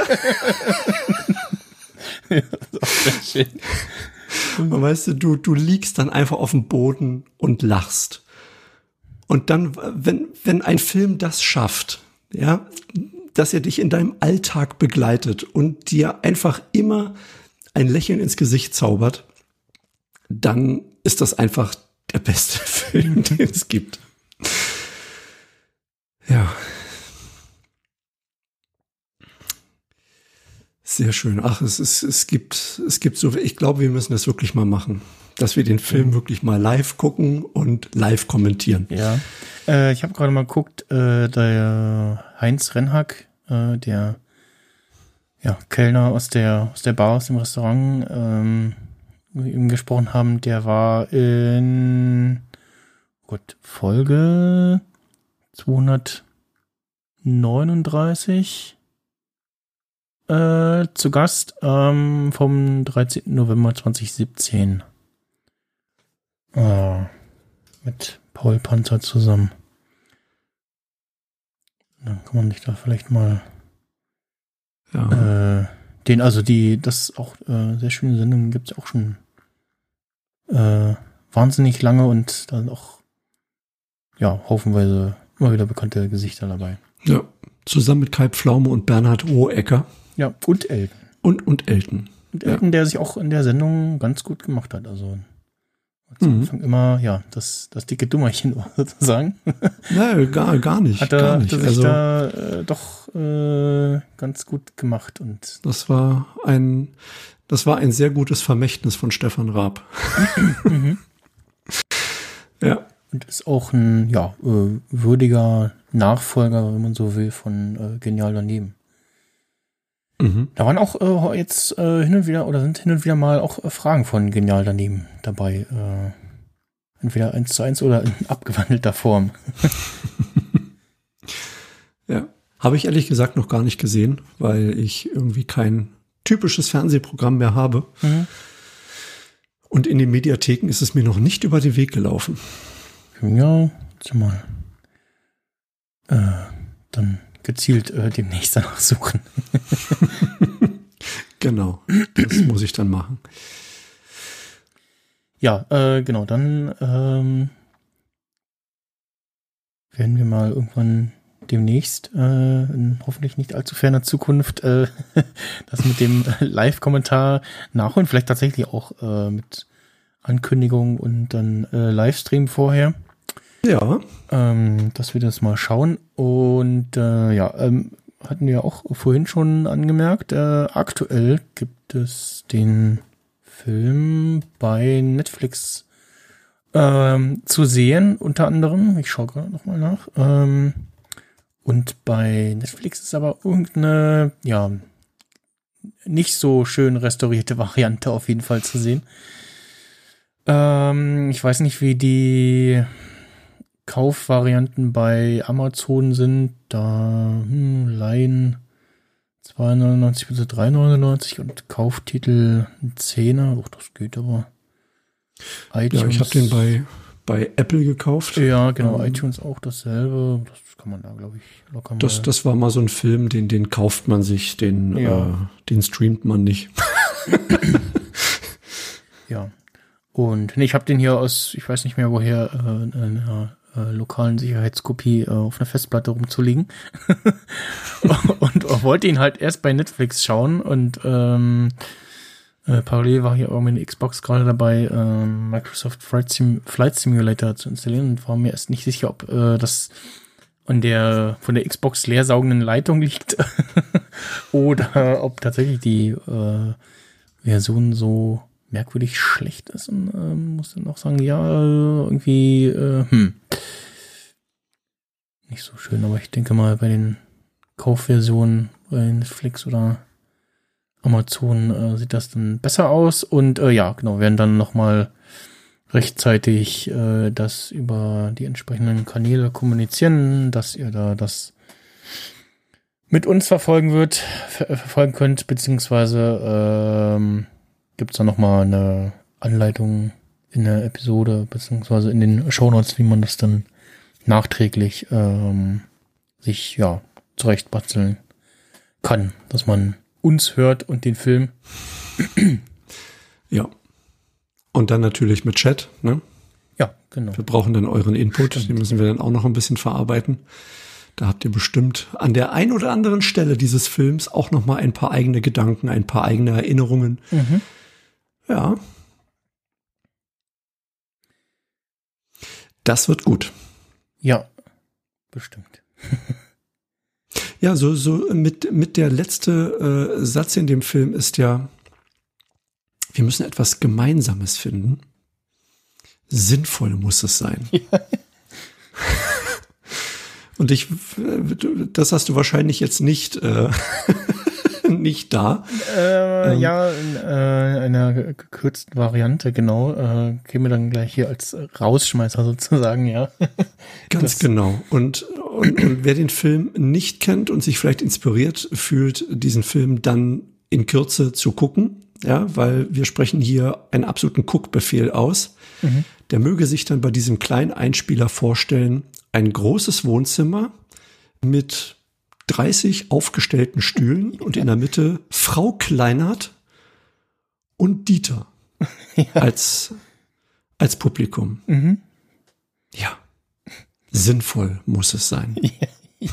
Ja, das ist auch sehr schön. Und weißt du, du, du liegst dann einfach auf dem Boden und lachst. Und dann, wenn, wenn ein Film das schafft, ja, dass er dich in deinem Alltag begleitet und dir einfach immer ein Lächeln ins Gesicht zaubert, dann ist das einfach der beste Film, den es gibt. Ja. Sehr schön. Ach, es ist, es gibt, es gibt so, ich glaube, wir müssen das wirklich mal machen, dass wir den Film wirklich mal live gucken und live kommentieren. Ja. Äh, ich habe gerade mal geguckt, äh, der Heinz Rennhack, äh, der ja, Kellner aus der, aus der Bar, aus dem Restaurant, ähm, wo wir eben gesprochen haben, der war in Gott, Folge zweihundertneununddreißig äh, zu Gast ähm, vom dreizehnten November zweitausendsiebzehn. Äh, mit Paul Panzer zusammen. Dann kann man sich da vielleicht mal Ja. äh, den, also die, das ist auch äh, sehr schöne Sendungen, gibt es auch schon äh, wahnsinnig lange und dann auch ja, haufenweise immer wieder bekannte Gesichter dabei. Ja. Zusammen mit Kai Pflaume und Bernhard Rohecker. Ja, und Elton. Und, und Elton. Und Ja. Elton, der sich auch in der Sendung ganz gut gemacht hat. Also Zum mhm. Anfang immer, ja, das, das dicke Dummerchen sozusagen. Nein, gar, gar nicht. Hat er, gar nicht. Hat er sich also, da äh, doch äh, ganz gut gemacht. Und das war ein, das war ein sehr gutes Vermächtnis von Stefan Raab. mhm. Ja. Und ist auch ein, ja, äh, würdiger Nachfolger, wenn man so will, von äh, Genial daneben. Mhm. Da waren auch äh, jetzt äh, hin und wieder oder sind hin und wieder mal auch äh, Fragen von Genial daneben dabei. Äh, entweder eins zu eins oder in abgewandelter Form. Ja, habe ich ehrlich gesagt noch gar nicht gesehen, weil ich irgendwie kein typisches Fernsehprogramm mehr habe. Mhm. Und in den Mediatheken ist es mir noch nicht über den Weg gelaufen. Ja, jetzt mal. Äh, dann gezielt äh, demnächst danach suchen. Genau, das muss ich dann machen. Ja, äh, genau, dann ähm, werden wir mal irgendwann demnächst, äh, in hoffentlich nicht allzu ferner Zukunft, äh, das mit dem Live-Kommentar nachholen. Vielleicht tatsächlich auch äh, mit Ankündigung und dann äh, Livestream vorher. Ja. Ähm, dass wir das mal schauen. Und äh, ja, ähm, hatten wir auch vorhin schon angemerkt, äh, aktuell gibt es den Film bei Netflix ähm, zu sehen, unter anderem. Ich schaue gerade nochmal nach. Ähm, und bei Netflix ist aber irgendeine, ja, nicht so schön restaurierte Variante auf jeden Fall zu sehen. Ähm, ich weiß nicht, wie die Kaufvarianten bei Amazon sind. Da hm, Leihen zwei neunundneunzig bis drei neunundneunzig und Kauftitel ein Zehner. Doch, das geht aber. iTunes, ja, ich habe den bei, bei Apple gekauft. Ja, genau. Ähm, iTunes auch dasselbe. Das kann man da, glaube ich, locker mal. Das, das war mal so ein Film, den, den kauft man sich, den, ja. äh, den streamt man nicht. Ja. Und nee, ich habe den hier aus, ich weiß nicht mehr woher, äh, einer äh, lokalen Sicherheitskopie äh, auf einer Festplatte rumzuliegen. und äh, wollte ihn halt erst bei Netflix schauen und ähm, äh, parallel war hier auch meine Xbox gerade dabei, äh, Microsoft Flight, Sim- Flight Simulator zu installieren und war mir erst nicht sicher, ob äh, das an der von der Xbox leersaugenden Leitung liegt oder ob tatsächlich die äh, Version so merkwürdig schlecht ist und ähm, muss dann auch sagen, ja, irgendwie äh, hm, nicht so schön, aber ich denke mal bei den Kaufversionen bei Netflix oder Amazon äh, sieht das dann besser aus und äh, ja, genau, werden dann nochmal rechtzeitig äh, das über die entsprechenden Kanäle kommunizieren, dass ihr da das mit uns verfolgen wird, ver- verfolgen könnt, beziehungsweise ähm, gibt es da nochmal eine Anleitung in der Episode, beziehungsweise in den Shownotes, wie man das dann nachträglich ähm, sich ja zurechtbasteln kann, dass man uns hört und den Film. Ja. Und dann natürlich mit Chat, ne? Ja, genau. Wir brauchen dann euren Input, Stimmt. Den müssen wir dann auch noch ein bisschen verarbeiten. Da habt ihr bestimmt an der ein oder anderen Stelle dieses Films auch noch mal ein paar eigene Gedanken, ein paar eigene Erinnerungen. Mhm. Ja. Das wird gut. Ja, bestimmt. Ja, so, so mit, mit der letzte äh, Satz in dem Film ist ja, wir müssen etwas Gemeinsames finden. Sinnvoll muss es sein. Ja. Und ich, das hast du wahrscheinlich jetzt nicht, äh, nicht da. Äh, ähm, ja, in äh, einer gekürzten Variante, genau. Äh, gehen wir dann gleich hier als Rausschmeißer sozusagen, ja. Ganz das, genau. Und, und, und wer den Film nicht kennt und sich vielleicht inspiriert fühlt, diesen Film dann in Kürze zu gucken, ja, weil wir sprechen hier einen absoluten Guckbefehl aus. Mhm. Der möge sich dann bei diesem kleinen Einspieler vorstellen, ein großes Wohnzimmer mit dreißig aufgestellten Stühlen und in der Mitte Frau Kleinert und Dieter ja. als, als Publikum. Mhm. Ja, sinnvoll muss es sein. Ja.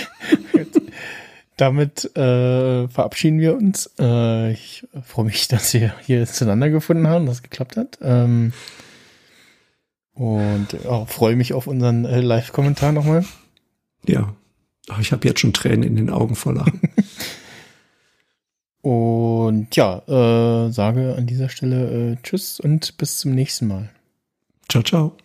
Damit äh, verabschieden wir uns. Äh, ich freue mich, dass wir hier zueinander gefunden haben, dass es geklappt hat. Ähm, Und ja, freue mich auf unseren äh, Live-Kommentar nochmal. Ja, Ach, ich habe jetzt schon Tränen in den Augen vor Lachen. Und ja, äh, sage an dieser Stelle äh, Tschüss und bis zum nächsten Mal. Ciao, ciao.